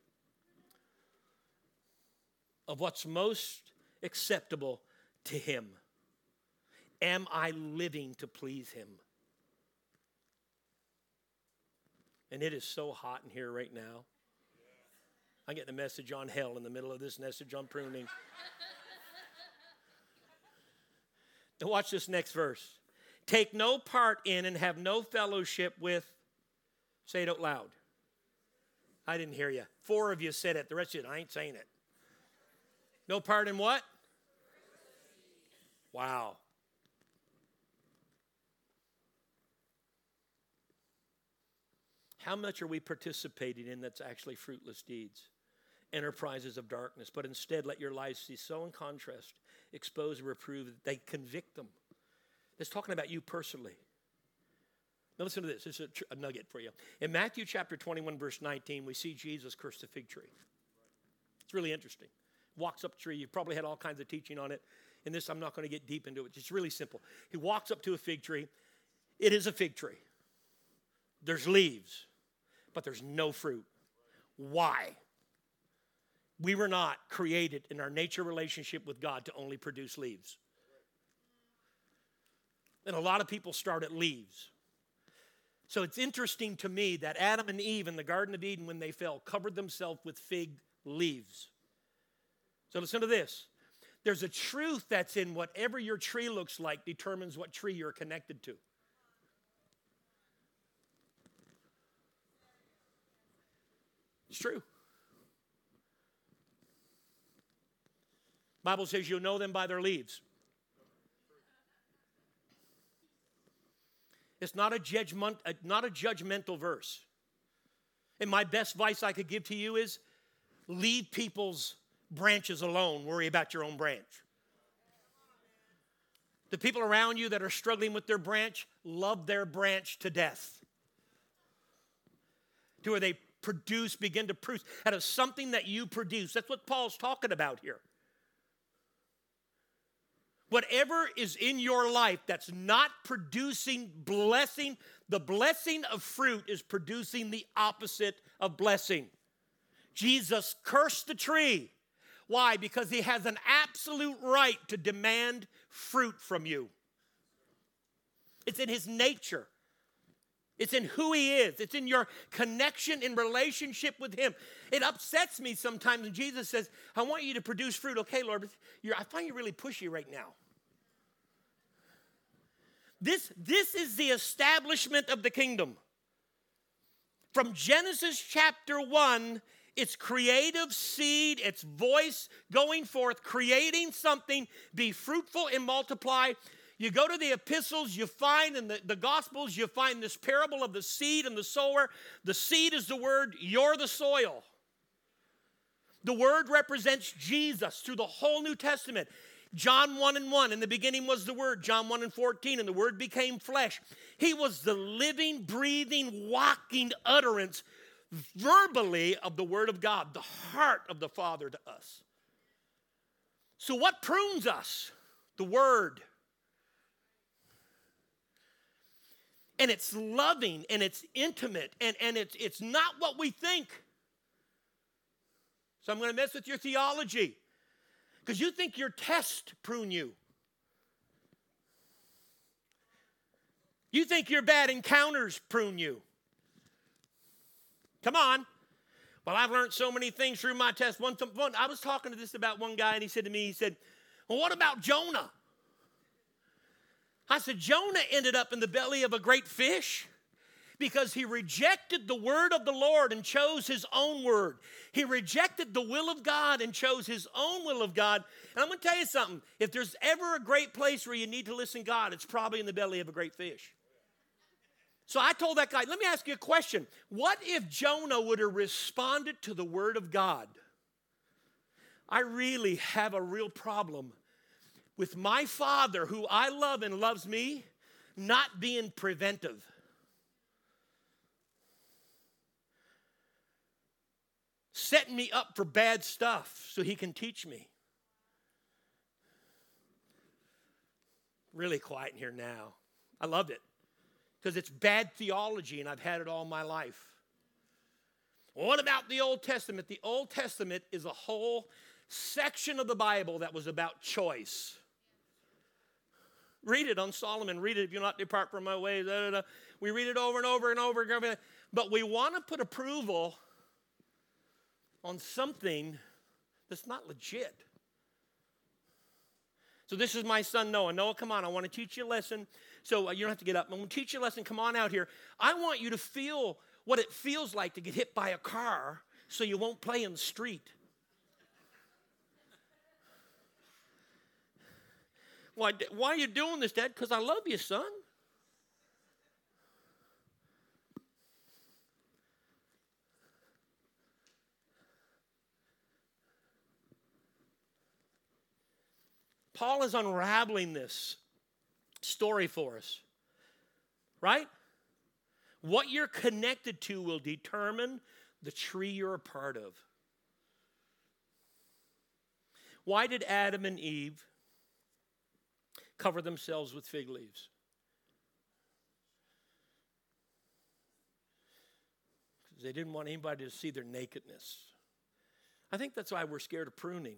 of what's most acceptable to Him. Am I living to please Him? And it is so hot in here right now. I'm getting a message on hell in the middle of this message on pruning. Now watch this next verse. Take no part in and have no fellowship with, say it out loud. I didn't hear you. Four of you said it. The rest of you, I ain't saying it. No part in what? Wow. How much are we participating in that's actually fruitless deeds, enterprises of darkness? But instead, let your lives be so in contrast, expose and reprove that they convict them. It's talking about you personally. Now listen to this. This is a, tr- a nugget for you. In Matthew chapter twenty-one, verse nineteen, we see Jesus curse the fig tree. It's really interesting. Walks up the tree. You've probably had all kinds of teaching on it. In this, I'm not going to get deep into it. It's really simple. He walks up to a fig tree. It is a fig tree. There's leaves, but there's no fruit. Why? We were not created in our nature relationship with God to only produce leaves. And a lot of people start at leaves. So it's interesting to me that Adam and Eve in the Garden of Eden, when they fell, covered themselves with fig leaves. So listen to this. There's a truth that's in whatever your tree looks like determines what tree you're connected to. It's true. Bible says you'll know them by their leaves. It's not a judgment, not a judgmental verse. And my best advice I could give to you is leave people's branches alone. Worry about your own branch. The people around you that are struggling with their branch, love their branch to death. To where they produce, begin to produce out of something that you produce. That's what Paul's talking about here. Whatever is in your life that's not producing blessing, the blessing of fruit is producing the opposite of blessing. Jesus cursed the tree. Why? Because he has an absolute right to demand fruit from you. It's in his nature. It's in who he is. It's in your connection and relationship with him. It upsets me sometimes when Jesus says, I want you to produce fruit. Okay, Lord, but you're, I find you really pushy right now. This, this is the establishment of the kingdom. From Genesis chapter one, it's creative seed, it's voice going forth, creating something, be fruitful and multiply. You go to the epistles, you find in the, the gospels, you find this parable of the seed and the sower. The seed is the word, you're the soil. The word represents Jesus through the whole New Testament. John one and one, in the beginning was the Word. John one and fourteen, and the Word became flesh. He was the living, breathing, walking utterance verbally of the Word of God, the heart of the Father to us. So what prunes us? The Word. And it's loving, and it's intimate, and, and it's, it's not what we think. So I'm going to mess with your theology. Because you think your tests prune you. You think your bad encounters prune you. Come on. Well, I've learned so many things through my test. One, one, I was talking to this about one guy, and he said to me, he said, well, what about Jonah? I said, Jonah ended up in the belly of a great fish because he rejected the word of the Lord and chose his own word. He rejected the will of God and chose his own will of God. And I'm going to tell you something. If there's ever a great place where you need to listen to God, it's probably in the belly of a great fish. So I told that guy, let me ask you a question. What if Jonah would have responded to the word of God? I really have a real problem with my Father, who I love and loves me, not being preventive. Setting me up for bad stuff so he can teach me. Really quiet in here now. I loved it because it's bad theology and I've had it all my life. What about the Old Testament? The Old Testament is a whole section of the Bible that was about choice. Read it on Solomon. Read it if you'll not depart from my ways. Da, da, da. We read it over and over and over and over. But we want to put approval on something that's not legit. So this is my son Noah. Noah, come on. I want to teach you a lesson. So uh, you don't have to get up. I'm going to teach you a lesson. Come on out here. I want you to feel what it feels like to get hit by a car so you won't play in the street. Why, why are you doing this, Dad? Because I love you, son. Paul is unraveling this story for us, right? What you're connected to will determine the tree you're a part of. Why did Adam and Eve cover themselves with fig leaves? Because they didn't want anybody to see their nakedness. I think that's why we're scared of pruning.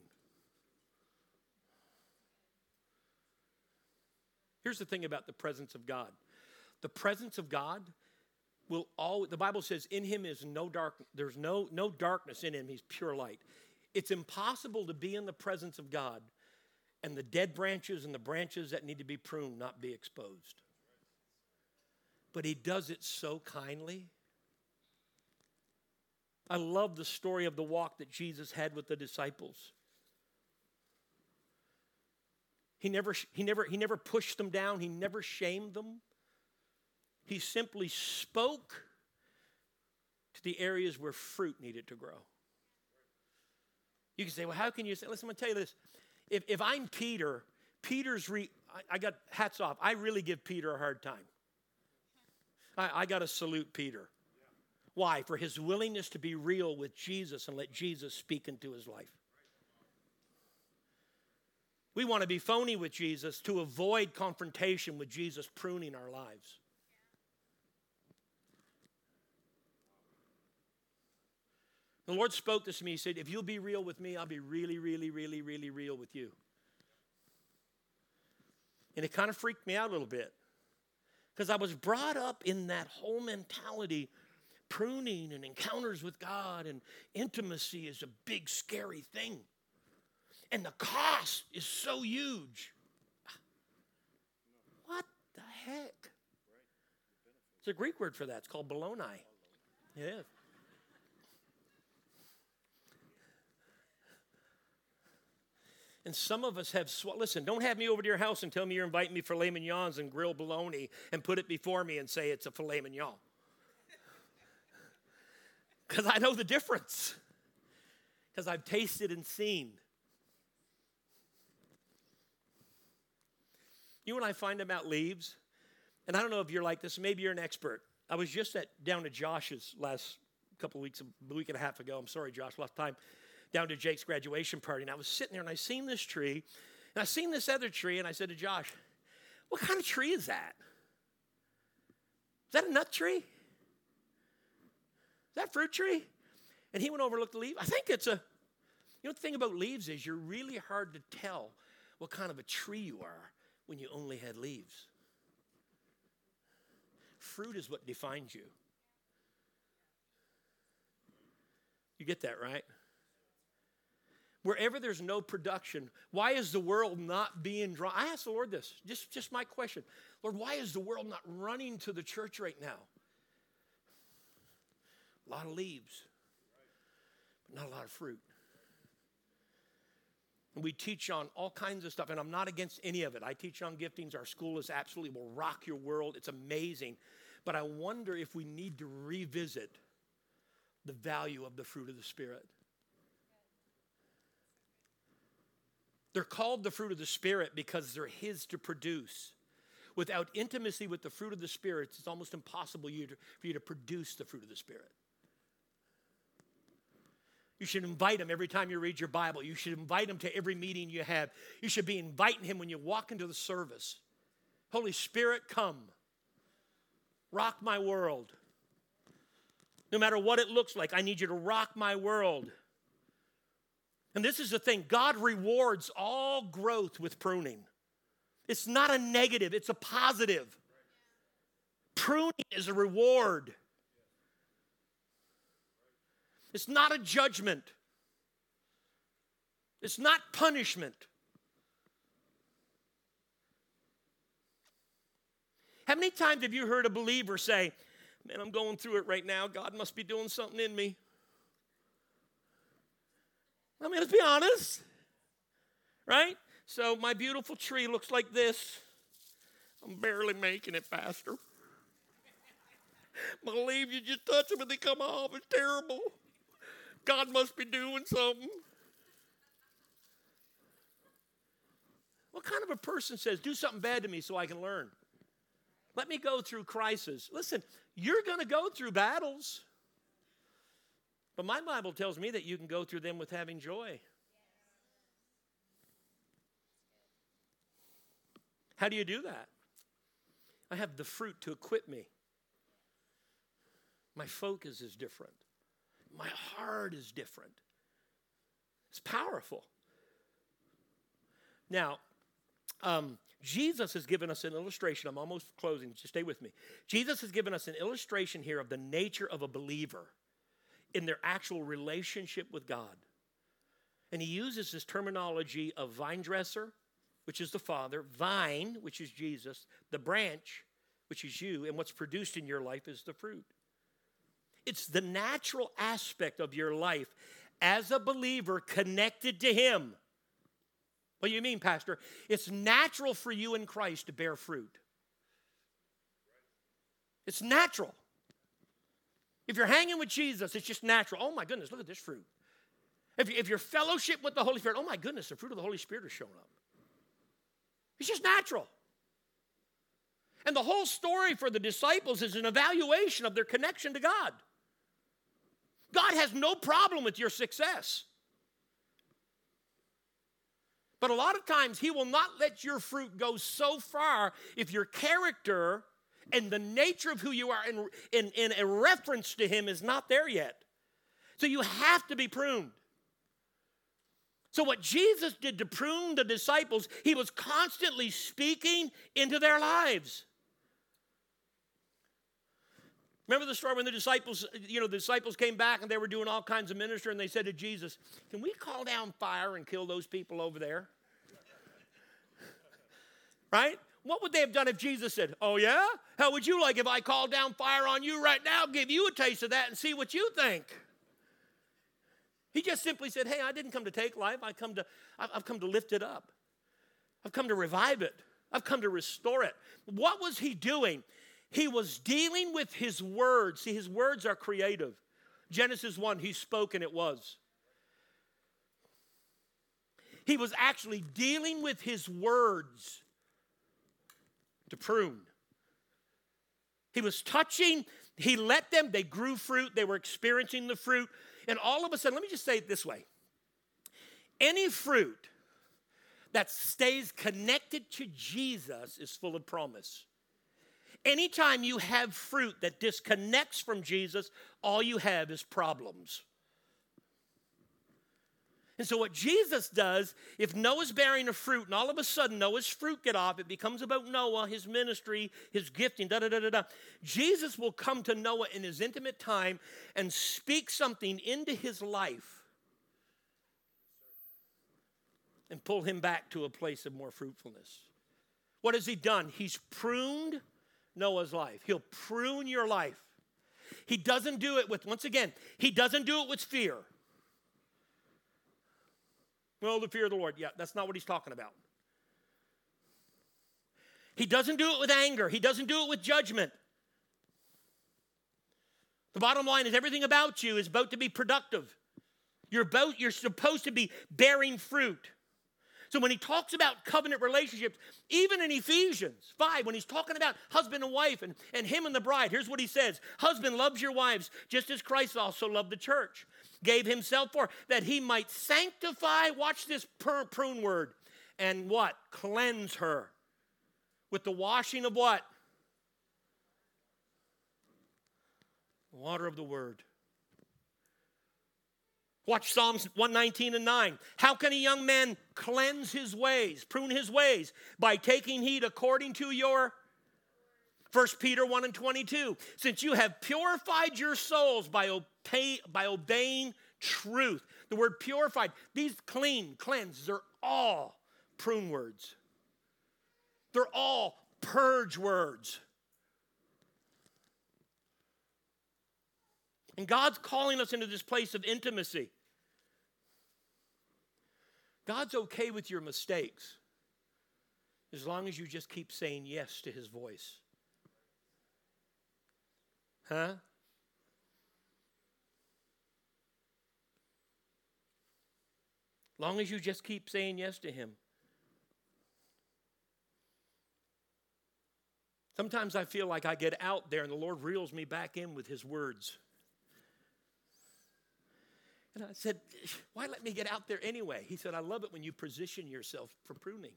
Here's the thing about the presence of God. The presence of God will always, the Bible says, in him is no dark, there's no, no darkness in him. He's pure light. It's impossible to be in the presence of God and the dead branches and the branches that need to be pruned not be exposed. But he does it so kindly. I love the story of the walk that Jesus had with the disciples. He never, he never, he never pushed them down. He never shamed them. He simply spoke to the areas where fruit needed to grow. You can say, well, how can you say, listen, I'm going to tell you this. If, if I'm Peter, Peter's, re, I, I got hats off. I really give Peter a hard time. I, I got to salute Peter. Why? For his willingness to be real with Jesus and let Jesus speak into his life. We want to be phony with Jesus to avoid confrontation with Jesus pruning our lives. The Lord spoke this to me. He said, if you'll be real with me, I'll be really, really, really, really real with you. And it kind of freaked me out a little bit because I was brought up in that whole mentality. Pruning and encounters with God and intimacy is a big, scary thing. And the cost is so huge. What the heck? It's a Greek word for that. It's called baloney. Yeah. And some of us have, sw- listen, don't have me over to your house and tell me you're inviting me for filet mignons and grilled bologna and put it before me and say it's a filet mignon. Because I know the difference. Because I've tasted and seen. You know what I find about leaves? And I don't know if you're like this. Maybe you're an expert. I was just at down to Josh's last couple of weeks, a week and a half ago. I'm sorry, Josh, lost time. Down to Jake's graduation party. And I was sitting there and I seen this tree. And I seen this other tree. And I said to Josh, what kind of tree is that? Is that a nut tree? Is that a fruit tree? And he went over and looked at the leaf. I think it's a, you know, the thing about leaves is you're really hard to tell what kind of a tree you are when you only had leaves. Fruit is what defines you. You get that, right? Wherever there's no production, why is the world not being drawn? I asked the Lord this, just, just my question. Lord, why is the world not running to the church right now? A lot of leaves, but not a lot of fruit. And we teach on all kinds of stuff, and I'm not against any of it. I teach on giftings. Our school is absolutely will rock your world. It's amazing. But I wonder if we need to revisit the value of the fruit of the Spirit. They're called the fruit of the Spirit because they're His to produce. Without intimacy with the fruit of the Spirit, it's almost impossible you to, for you to produce the fruit of the Spirit. You should invite Him every time you read your Bible. You should invite Him to every meeting you have. You should be inviting Him when you walk into the service. Holy Spirit, come. Rock my world. No matter what it looks like, I need you to rock my world. And this is the thing. God rewards all growth with pruning. It's not a negative. It's a positive. Pruning is a reward. It's not a judgment. It's not punishment. How many times have you heard a believer say, man, I'm going through it right now. God must be doing something in me. I mean, let's be honest. Right? So my beautiful tree looks like this. I'm barely making it, Pastor. My leaves, you just touch them and they come off. It's terrible. God must be doing something. What kind of a person says, do something bad to me so I can learn? Let me go through crisis. Listen, you're going to go through battles. But my Bible tells me that you can go through them with having joy. How do you do that? I have the fruit to equip me. My focus is different. My heart is different. It's powerful. Now, um, Jesus has given us an illustration. I'm almost closing. Just stay with me. Jesus has given us an illustration here of the nature of a believer in their actual relationship with God. And he uses this terminology of vine dresser, which is the Father, vine, which is Jesus, the branch, which is you, and what's produced in your life is the fruit. it's the natural aspect of your life as a believer connected to him. What do you mean, Pastor? It's natural for you in Christ to bear fruit. It's natural. If you're hanging with Jesus, it's just natural. Oh my goodness, look at this fruit. If, if you're fellowship with the Holy Spirit, oh my goodness, the fruit of the Holy Spirit is showing up. It's just natural. And the whole story for the disciples is an evaluation of their connection to God. God has no problem with your success. But a lot of times he will not let your fruit go so far if your character and the nature of who you are in, in, in a reference to him is not there yet. So you have to be pruned. So what Jesus did to prune the disciples, he was constantly speaking into their lives. Remember the story when the disciples, you know, the disciples came back and they were doing all kinds of ministry and they said to Jesus, can we call down fire and kill those people over there? Right? What would they have done if Jesus said, oh yeah? How would you like if I called down fire on you right now, give you a taste of that and see what you think? He just simply said, hey, I didn't come to take life. I come to, I've come to lift it up. I've come to revive it. I've come to restore it. What was he doing? He was dealing with his words. See, his words are creative. Genesis one, he spoke and it was. He was actually dealing with his words to prune. He was touching, he let them, they grew fruit, they were experiencing the fruit, and all of a sudden, let me just say it this way. Any fruit that stays connected to Jesus is full of promise. Anytime you have fruit that disconnects from Jesus, all you have is problems. And so what Jesus does, if Noah's bearing a fruit and all of a sudden Noah's fruit get off, it becomes about Noah, his ministry, his gifting, da da da da da. Jesus will come to Noah in his intimate time and speak something into his life and pull him back to a place of more fruitfulness. What has he done? He's pruned Noah's life. He'll prune your life. He doesn't do it with, once again, he doesn't do it with fear. Well, the fear of the Lord. Yeah, that's not what he's talking about. He doesn't do it with anger. He doesn't do it with judgment. The bottom line is everything about you is about to be productive. You're, about, you're supposed to be bearing fruit. So when he talks about covenant relationships, even in Ephesians five, when he's talking about husband and wife and, and him and the bride, here's what he says. Husband, loves your wives just as Christ also loved the church. Gave himself for, that he might sanctify, watch this prune word, and what? Cleanse her. With the washing of what? The water of the word. Watch Psalms one nineteen and nine. How can a young man cleanse his ways, prune his ways? By taking heed according to your First Peter one and twenty-two. Since you have purified your souls by, obey, by obeying truth. The word purified, these clean, cleanse, they're all prune words. They're all purge words. And God's calling us into this place of intimacy. God's okay with your mistakes as long as you just keep saying yes to his voice. Huh? Long as you just keep saying yes to him. Sometimes I feel like I get out there and the Lord reels me back in with his words. And I said, why let me get out there anyway? He said, I love it when you position yourself for pruning.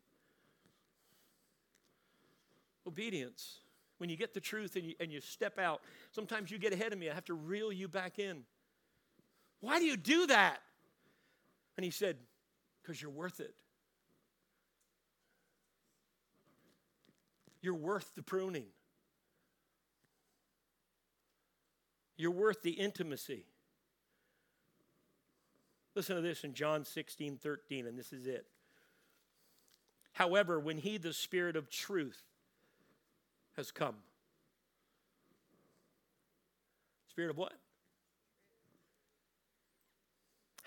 Obedience. When you get the truth and you, and you step out, sometimes you get ahead of me. I have to reel you back in. Why do you do that? And he said, because you're worth it. You're worth the pruning. You're worth the intimacy. Listen to this in John sixteen thirteen, and this is it. However, when he, the Spirit of truth, has come. Spirit of what?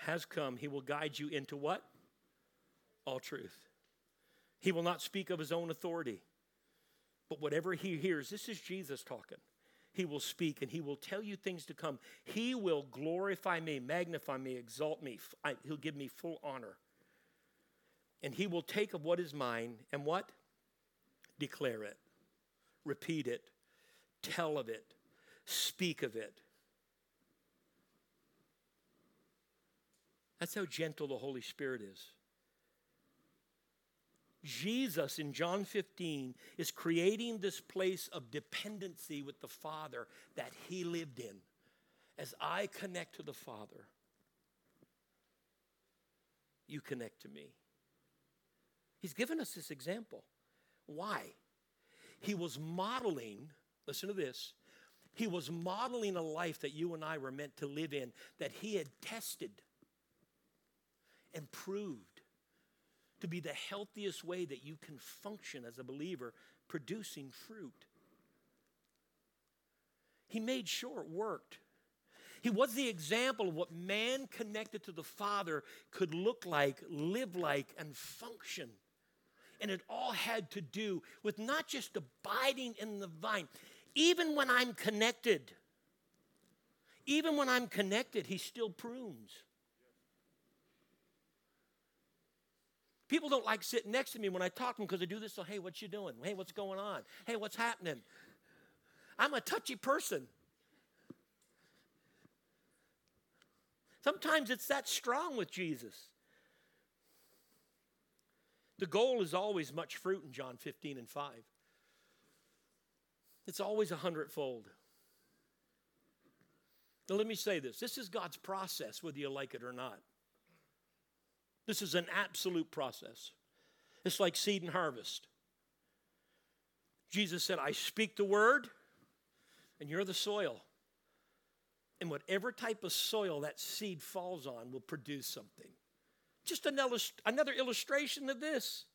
has come, he will guide you into what? All truth. He will not speak of his own authority, but whatever he hears, this is Jesus talking. He will speak and he will tell you things to come. He will glorify me, magnify me, exalt me. I, he'll give me full honor. And he will take of what is mine and what? Declare it, repeat it, tell of it, speak of it. That's how gentle the Holy Spirit is. Jesus in John fifteen is creating this place of dependency with the Father that he lived in. As I connect to the Father, you connect to me. He's given us this example. Why? He was modeling, listen to this, he was modeling a life that you and I were meant to live in, that he had tested and proved to be the healthiest way that you can function as a believer, producing fruit. He made sure it worked. He was the example of what man connected to the Father could look like, live like, and function. And it all had to do with not just abiding in the vine. Even when I'm connected, even when I'm connected, he still prunes. People don't like sitting next to me when I talk to them because I do this. So, hey, what you doing? Hey, what's going on? Hey, what's happening? I'm a touchy person. Sometimes it's that strong with Jesus. The goal is always much fruit in John fifteen and five. It's always a hundredfold. Now let me say this. This is God's process, whether you like it or not. This is an absolute process. It's like seed and harvest. Jesus said, I speak the word, and you're the soil. And whatever type of soil that seed falls on will produce something. Just another illustration of this.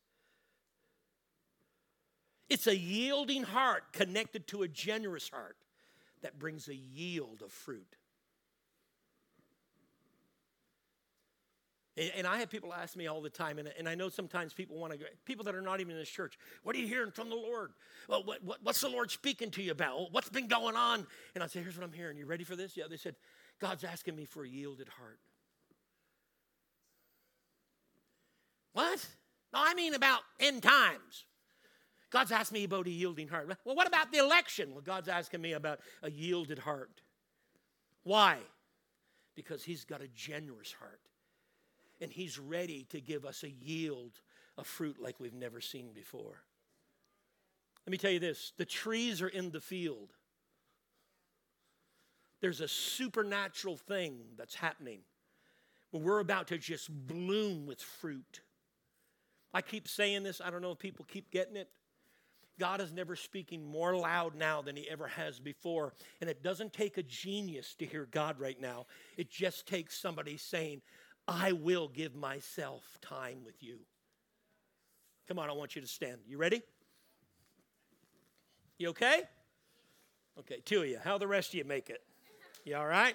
It's a yielding heart connected to a generous heart that brings a yield of fruit. And I have people ask me all the time, and I know sometimes people want to go, people that are not even in this church, what are you hearing from the Lord? Well, what, what, what's the Lord speaking to you about? What's been going on? And I say, here's what I'm hearing. You ready for this? Yeah, they said, God's asking me for a yielded heart. What? No, I mean about end times. God's asking me about a yielding heart. Well, what about the election? Well, God's asking me about a yielded heart. Why? Because he's got a generous heart. And he's ready to give us a yield of fruit like we've never seen before. Let me tell you this. The trees are in the field. There's a supernatural thing that's happening where we're about to just bloom with fruit. I keep saying this. I don't know if people keep getting it. God is never speaking more loud now than he ever has before. And it doesn't take a genius to hear God right now. It just takes somebody saying, I will give myself time with you. Come on, I want you to stand. You ready? You okay? Okay, two of you. How the rest of you make it? You all right?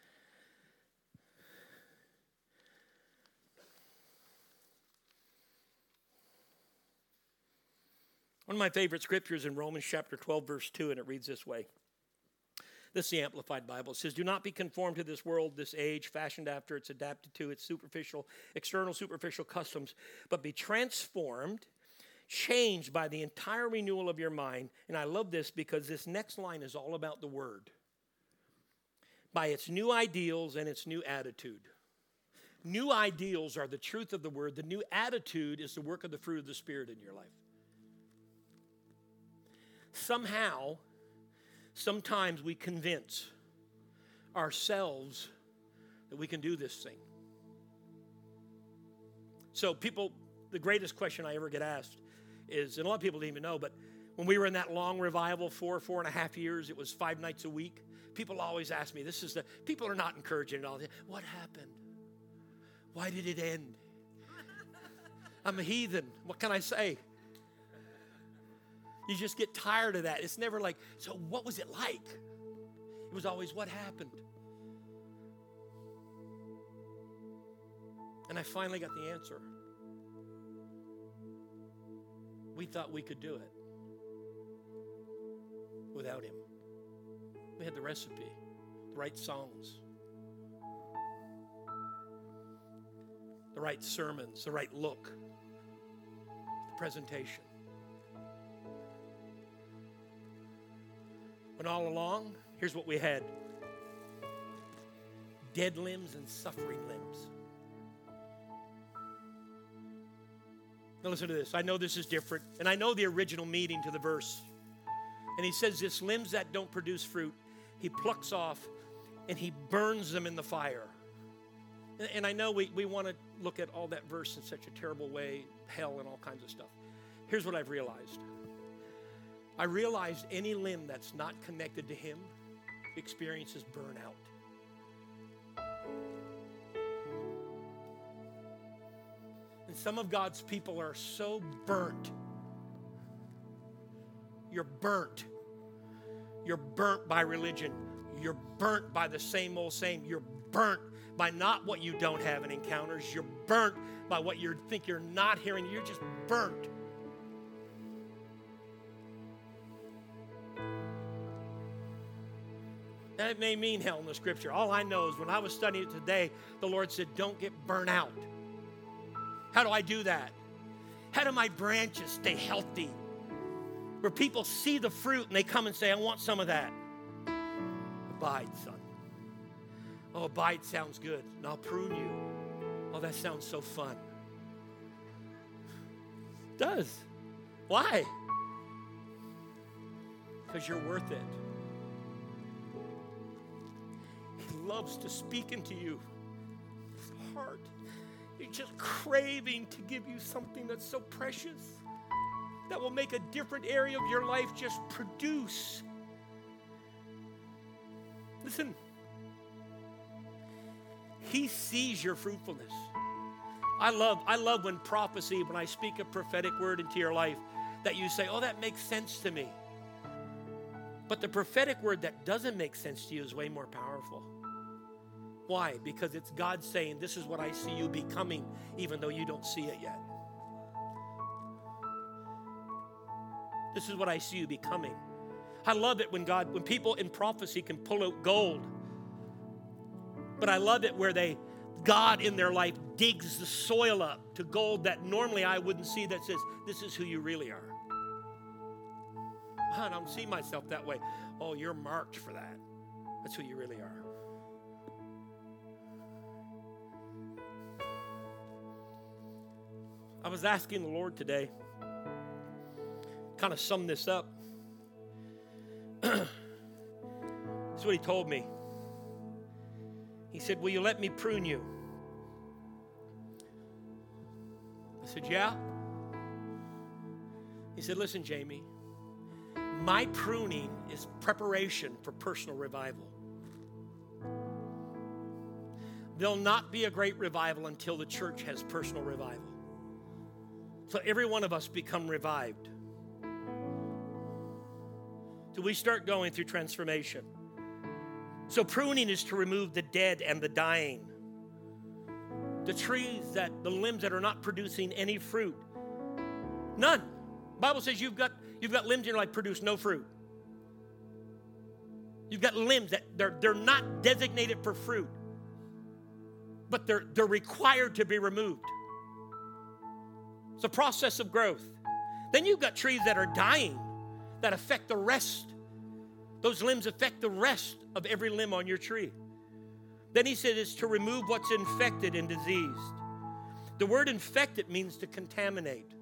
One of my favorite scriptures in Romans chapter twelve, verse two, and it reads this way. This is the Amplified Bible. It says, do not be conformed to this world, this age, fashioned after its adapted to its superficial, external superficial customs, but be transformed, changed by the entire renewal of your mind. And I love this because this next line is all about the word. By its new ideals and its new attitude. New ideals are the truth of the word. The new attitude is the work of the fruit of the Spirit in your life. Somehow, sometimes we convince ourselves that we can do this thing. So people, the greatest question I ever get asked is, and a lot of people don't even know, but when we were in that long revival, four, four and a half years, it was five nights a week. People always ask me, this is the, people are not encouraging and all that. What happened? Why did it end? I'm a heathen. What can I say? You just get tired of that. It's never like, so what was it like? It was always, what happened? And I finally got the answer. We thought we could do it without him. We had the recipe, the right songs, the right sermons, the right look, the presentation. But all along, here's what we had. Dead limbs and suffering limbs. Now listen to this. I know this is different, and I know the original meaning to the verse. And he says this, limbs that don't produce fruit, he plucks off and he burns them in the fire. And, and I know we, we want to look at all that verse in such a terrible way, hell and all kinds of stuff. Here's what I've realized. I realized any limb that's not connected to him experiences burnout. And some of God's people are so burnt. You're burnt. You're burnt by religion. You're burnt by the same old same. You're burnt by not what you don't have in encounters. You're burnt by what you think you're not hearing. You're just burnt. That may mean hell in the scripture. All I know is when I was studying it today, the Lord said, don't get burnt out. How do I do that? How do my branches stay healthy? Where people see the fruit and they come and say, I want some of that. Abide, son. Oh, abide sounds good. And I'll prune you. Oh, that sounds so fun. It does. Why? Because you're worth it. He loves to speak into you. His heart. You're just craving to give you something that's so precious that will make a different area of your life just produce. Listen, he sees your fruitfulness. I love, I love when prophecy, when I speak a prophetic word into your life, that you say, oh, that makes sense to me. But the prophetic word that doesn't make sense to you is way more powerful. Why? Because it's God saying, this is what I see you becoming, even though you don't see it yet. This is what I see you becoming. I love it when God, when people in prophecy can pull out gold. But I love it where they, God in their life digs the soil up to gold that normally I wouldn't see, that says, this is who you really are. I don't see myself that way. Oh, you're marked for that. That's who you really are. I was asking the Lord today, kind of sum this up. That's what he told me. He said, will you let me prune you? I said, yeah. He said, listen, Jamie, my pruning is preparation for personal revival. There'll not be a great revival until the church has personal revival. So every one of us become revived. So we start going through transformation. So pruning is to remove the dead and the dying. The trees that, the limbs that are not producing any fruit. None. The Bible says you've got, you've got limbs in your life produce no fruit. You've got limbs that they're, they're not designated for fruit, but they're, they're required to be removed. It's a process of growth. Then you've got trees that are dying that affect the rest. Those limbs affect the rest of every limb on your tree. Then he said it's to remove what's infected and diseased. The word infected means to contaminate.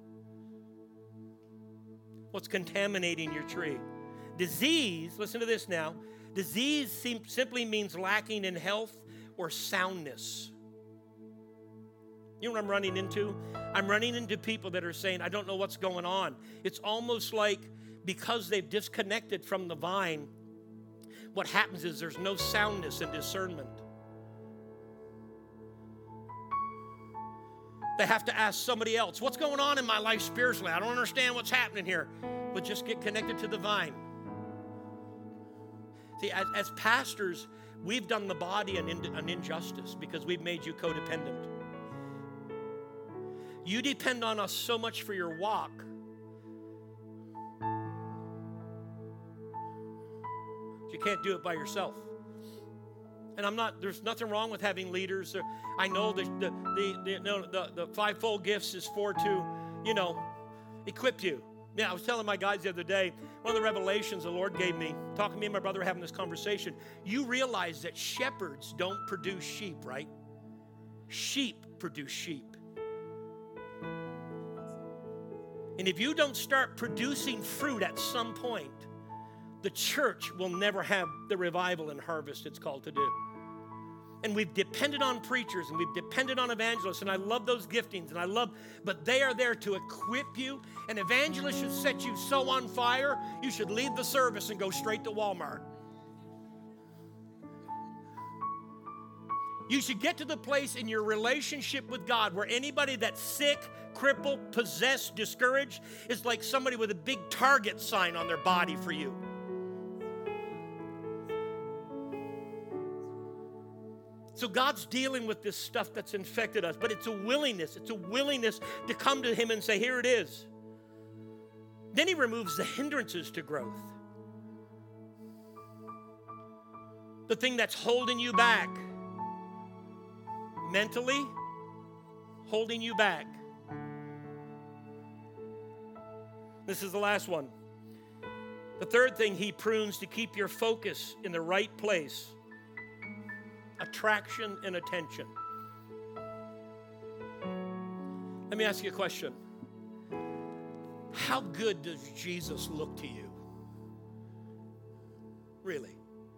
What's contaminating your tree? Disease, listen to this now. Disease seem, simply means lacking in health or soundness. You know what I'm running into? I'm running into people that are saying, I don't know what's going on. It's almost like because they've disconnected from the vine, what happens is there's no soundness and discernment. They have to ask somebody else, what's going on in my life spiritually? I don't understand what's happening here. But just get connected to the vine. See, as, as pastors, we've done the body an, in, an injustice because we've made you codependent. You depend on us so much for your walk. You can't do it by yourself. And I'm not, there's nothing wrong with having leaders. I know the, the, the, the, no, the, the fivefold gifts is for to, you know, equip you. Yeah, I was telling my guys the other day, one of the revelations the Lord gave me, talking to me and my brother having this conversation, you realize that shepherds don't produce sheep, right? Sheep produce sheep. And if you don't start producing fruit at some point, the church will never have the revival and harvest it's called to do. And we've depended on preachers and we've depended on evangelists, and I love those giftings, and I love, but they are there to equip you. An evangelist should set you so on fire, you should leave the service and go straight to Walmart. You should get to the place in your relationship with God where anybody that's sick, crippled, possessed, discouraged is like somebody with a big Target sign on their body for you. So God's dealing with this stuff that's infected us, but it's a willingness. It's a willingness to come to Him and say, here it is. Then He removes the hindrances to growth. The thing that's holding you back. Mentally, holding you back. This is the last one. The third thing, He prunes to keep your focus in the right place. Attraction and attention. Let me ask you a question. How good does Jesus look to you? Really?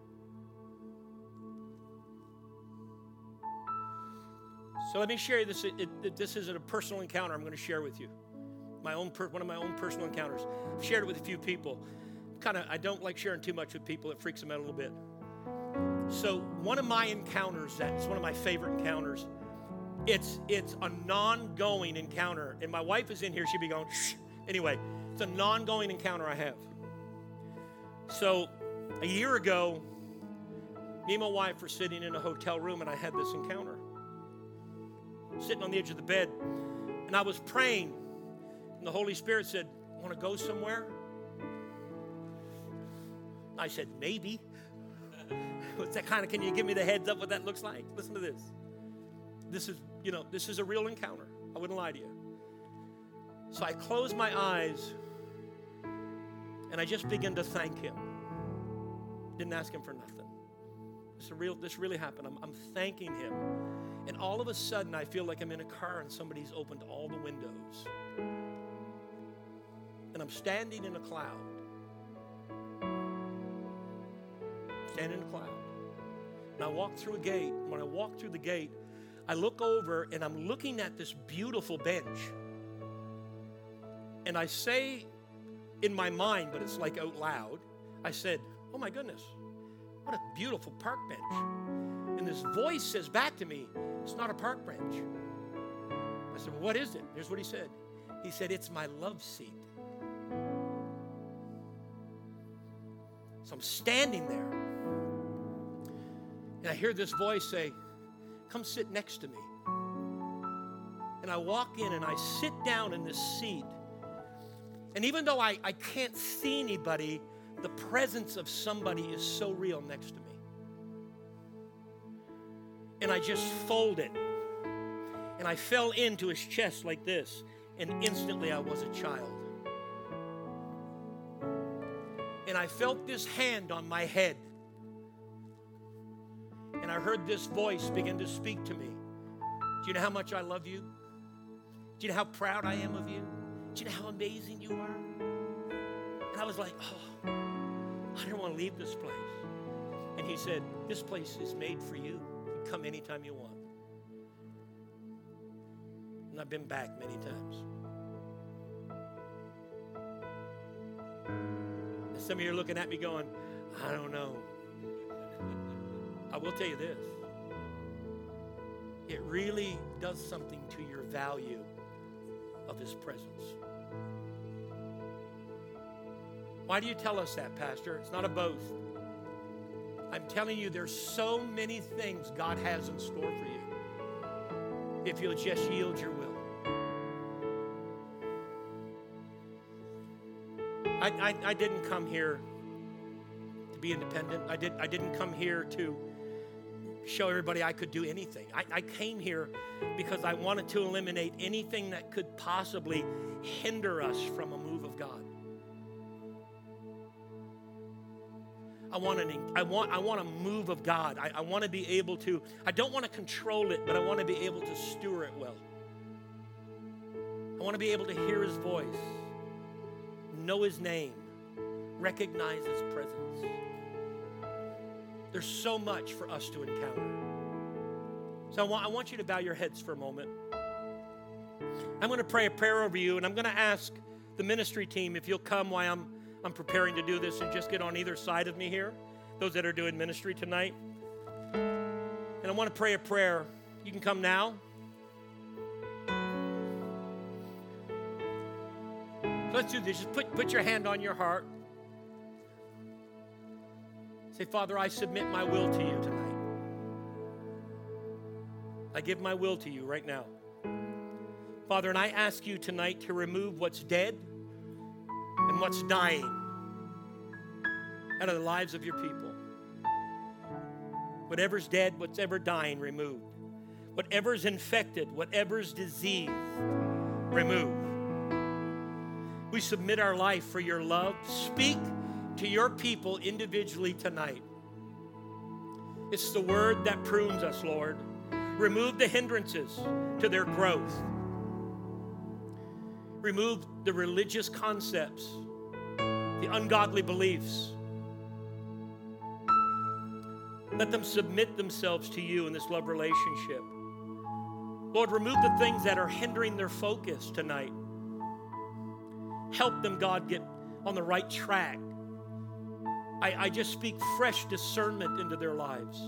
So let me share this. It, it, this isn't a personal encounter I'm going to share with you. My own, per, one of my own personal encounters. I've shared it with a few people. Kind of, I don't like sharing too much with people. It freaks them out a little bit. So one of my encounters, that's one of my favorite encounters, it's it's a non-going encounter. And my wife is in here, she'd be going, shh. Anyway, it's a non-going encounter I have. So a year ago, me and my wife were sitting in a hotel room and I had this encounter. Sitting on the edge of the bed. And I was praying. And the Holy Spirit said, want to go somewhere? I said, maybe. What's that kind of, can you give me the heads up what that looks like? Listen to this. This is, you know, this is a real encounter. I wouldn't lie to you. So I closed my eyes and I just began to thank Him. Didn't ask Him for nothing. This is real, this really happened. I'm, I'm thanking Him. And all of a sudden I feel like I'm in a car and somebody's opened all the windows. And I'm standing in a cloud. Standing in a cloud. And I walk through a gate. When I walk through the gate, I look over and I'm looking at this beautiful bench. And I say in my mind, but it's like out loud, I said, oh my goodness, what a beautiful park bench. And this voice says back to me, it's not a park bench. I said, well, what is it? Here's what he said. He said, it's my love seat. So I'm standing there. And I hear this voice say, come sit next to me. And I walk in and I sit down in this seat. And even though I, I can't see anybody, the presence of somebody is so real next to me. And I just folded. And I fell into his chest like this. And instantly I was a child. And I felt this hand on my head. And I heard this voice begin to speak to me. Do you know how much I love you? Do you know how proud I am of you? Do you know how amazing you are? And I was like, oh, I don't want to leave this place. And he said, this place is made for you. You come anytime you want. And I've been back many times. And some of you are looking at me going, I don't know. I will tell you this. It really does something to your value of his presence. Why do you tell us that, Pastor? It's not a boast. I'm telling you, there's so many things God has in store for you if you'll just yield your will. I, I, I didn't come here to be independent. I, did, I didn't come here to show everybody I could do anything. I, I came here because I wanted to eliminate anything that could possibly hinder us from a move of God. I want an, I want, I want a move of God. I, I want to be able to, I don't want to control it, but I want to be able to steward it well. I want to be able to hear his voice, know his name, recognize his presence. There's so much for us to encounter. So I want, I want you to bow your heads for a moment. I'm going to pray a prayer over you, and I'm going to ask the ministry team if you'll come while I'm, I'm preparing to do this and just get on either side of me here, those that are doing ministry tonight. And I want to pray a prayer. You can come now. So let's do this. Just put, put your hand on your heart. Say, Father, I submit my will to you tonight. I give my will to you right now. Father, and I ask you tonight to remove what's dead and what's dying out of the lives of your people. Whatever's dead, whatever dying, removed. Whatever's infected, whatever's diseased, remove. We submit our life for your love. Speak to your people individually tonight. It's the word that prunes us, Lord. Remove the hindrances to their growth. Remove the religious concepts, the ungodly beliefs. Let them submit themselves to you in this love relationship. Lord, remove the things that are hindering their focus tonight. Help them, God, get on the right track. I, I just speak fresh discernment into their lives.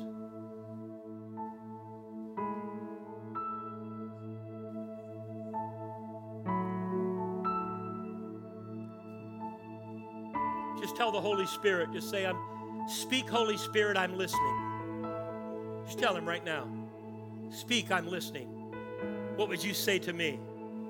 Just tell the Holy Spirit, just say, I'm, speak, Holy Spirit, I'm listening. Just tell him right now, speak, I'm listening. What would you say to me?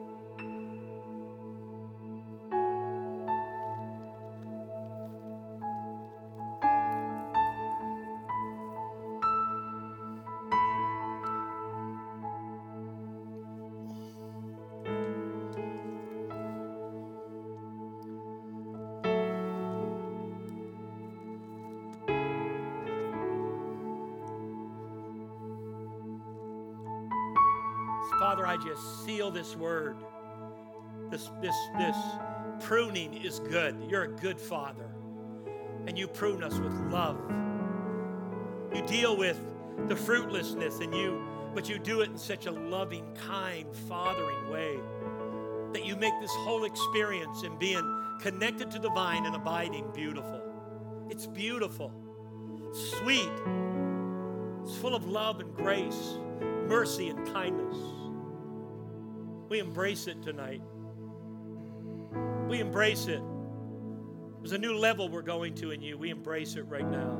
Father, I just seal this word. This, this, this pruning is good. You're a good Father. And you prune us with love. You deal with the fruitlessness in you, but you do it in such a loving, kind, fathering way that you make this whole experience in being connected to the vine and abiding beautiful. It's beautiful, sweet. It's full of love and grace, mercy and kindness. We embrace it tonight. We embrace it. There's a new level we're going to in you. We embrace it right now.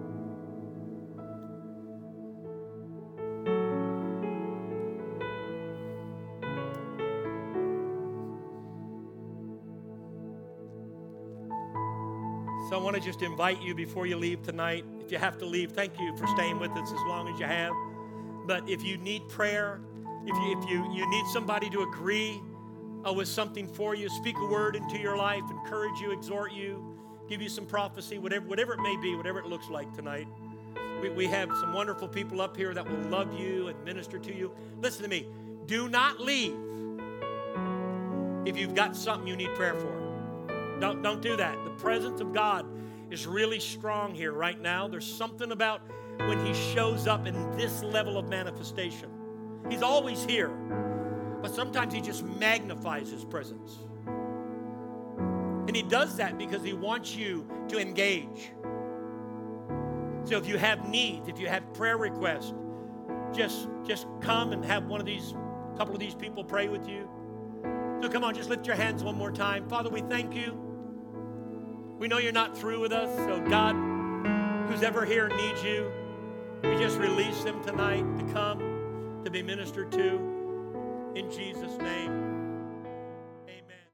So I want to just invite you before you leave tonight. If you have to leave, thank you for staying with us as long as you have. But if you need prayer, If you, if you, you need somebody to agree uh, with something for you, speak a word into your life, encourage you, exhort you, give you some prophecy, whatever, whatever it may be, whatever it looks like tonight. We, we have some wonderful people up here that will love you and minister to you. Listen to me. Do not leave if you've got something you need prayer for. Don't, don't do that. The presence of God is really strong here right now. There's something about when he shows up in this level of manifestation. He's always here, but sometimes he just magnifies his presence. And he does that because he wants you to engage. So if you have needs, if you have prayer requests, just, just come and have one of these, a couple of these people pray with you. So come on, just lift your hands one more time. Father, we thank you. We know you're not through with us, so God, who's ever here needs you, we just release them tonight to come to be ministered to in Jesus' name.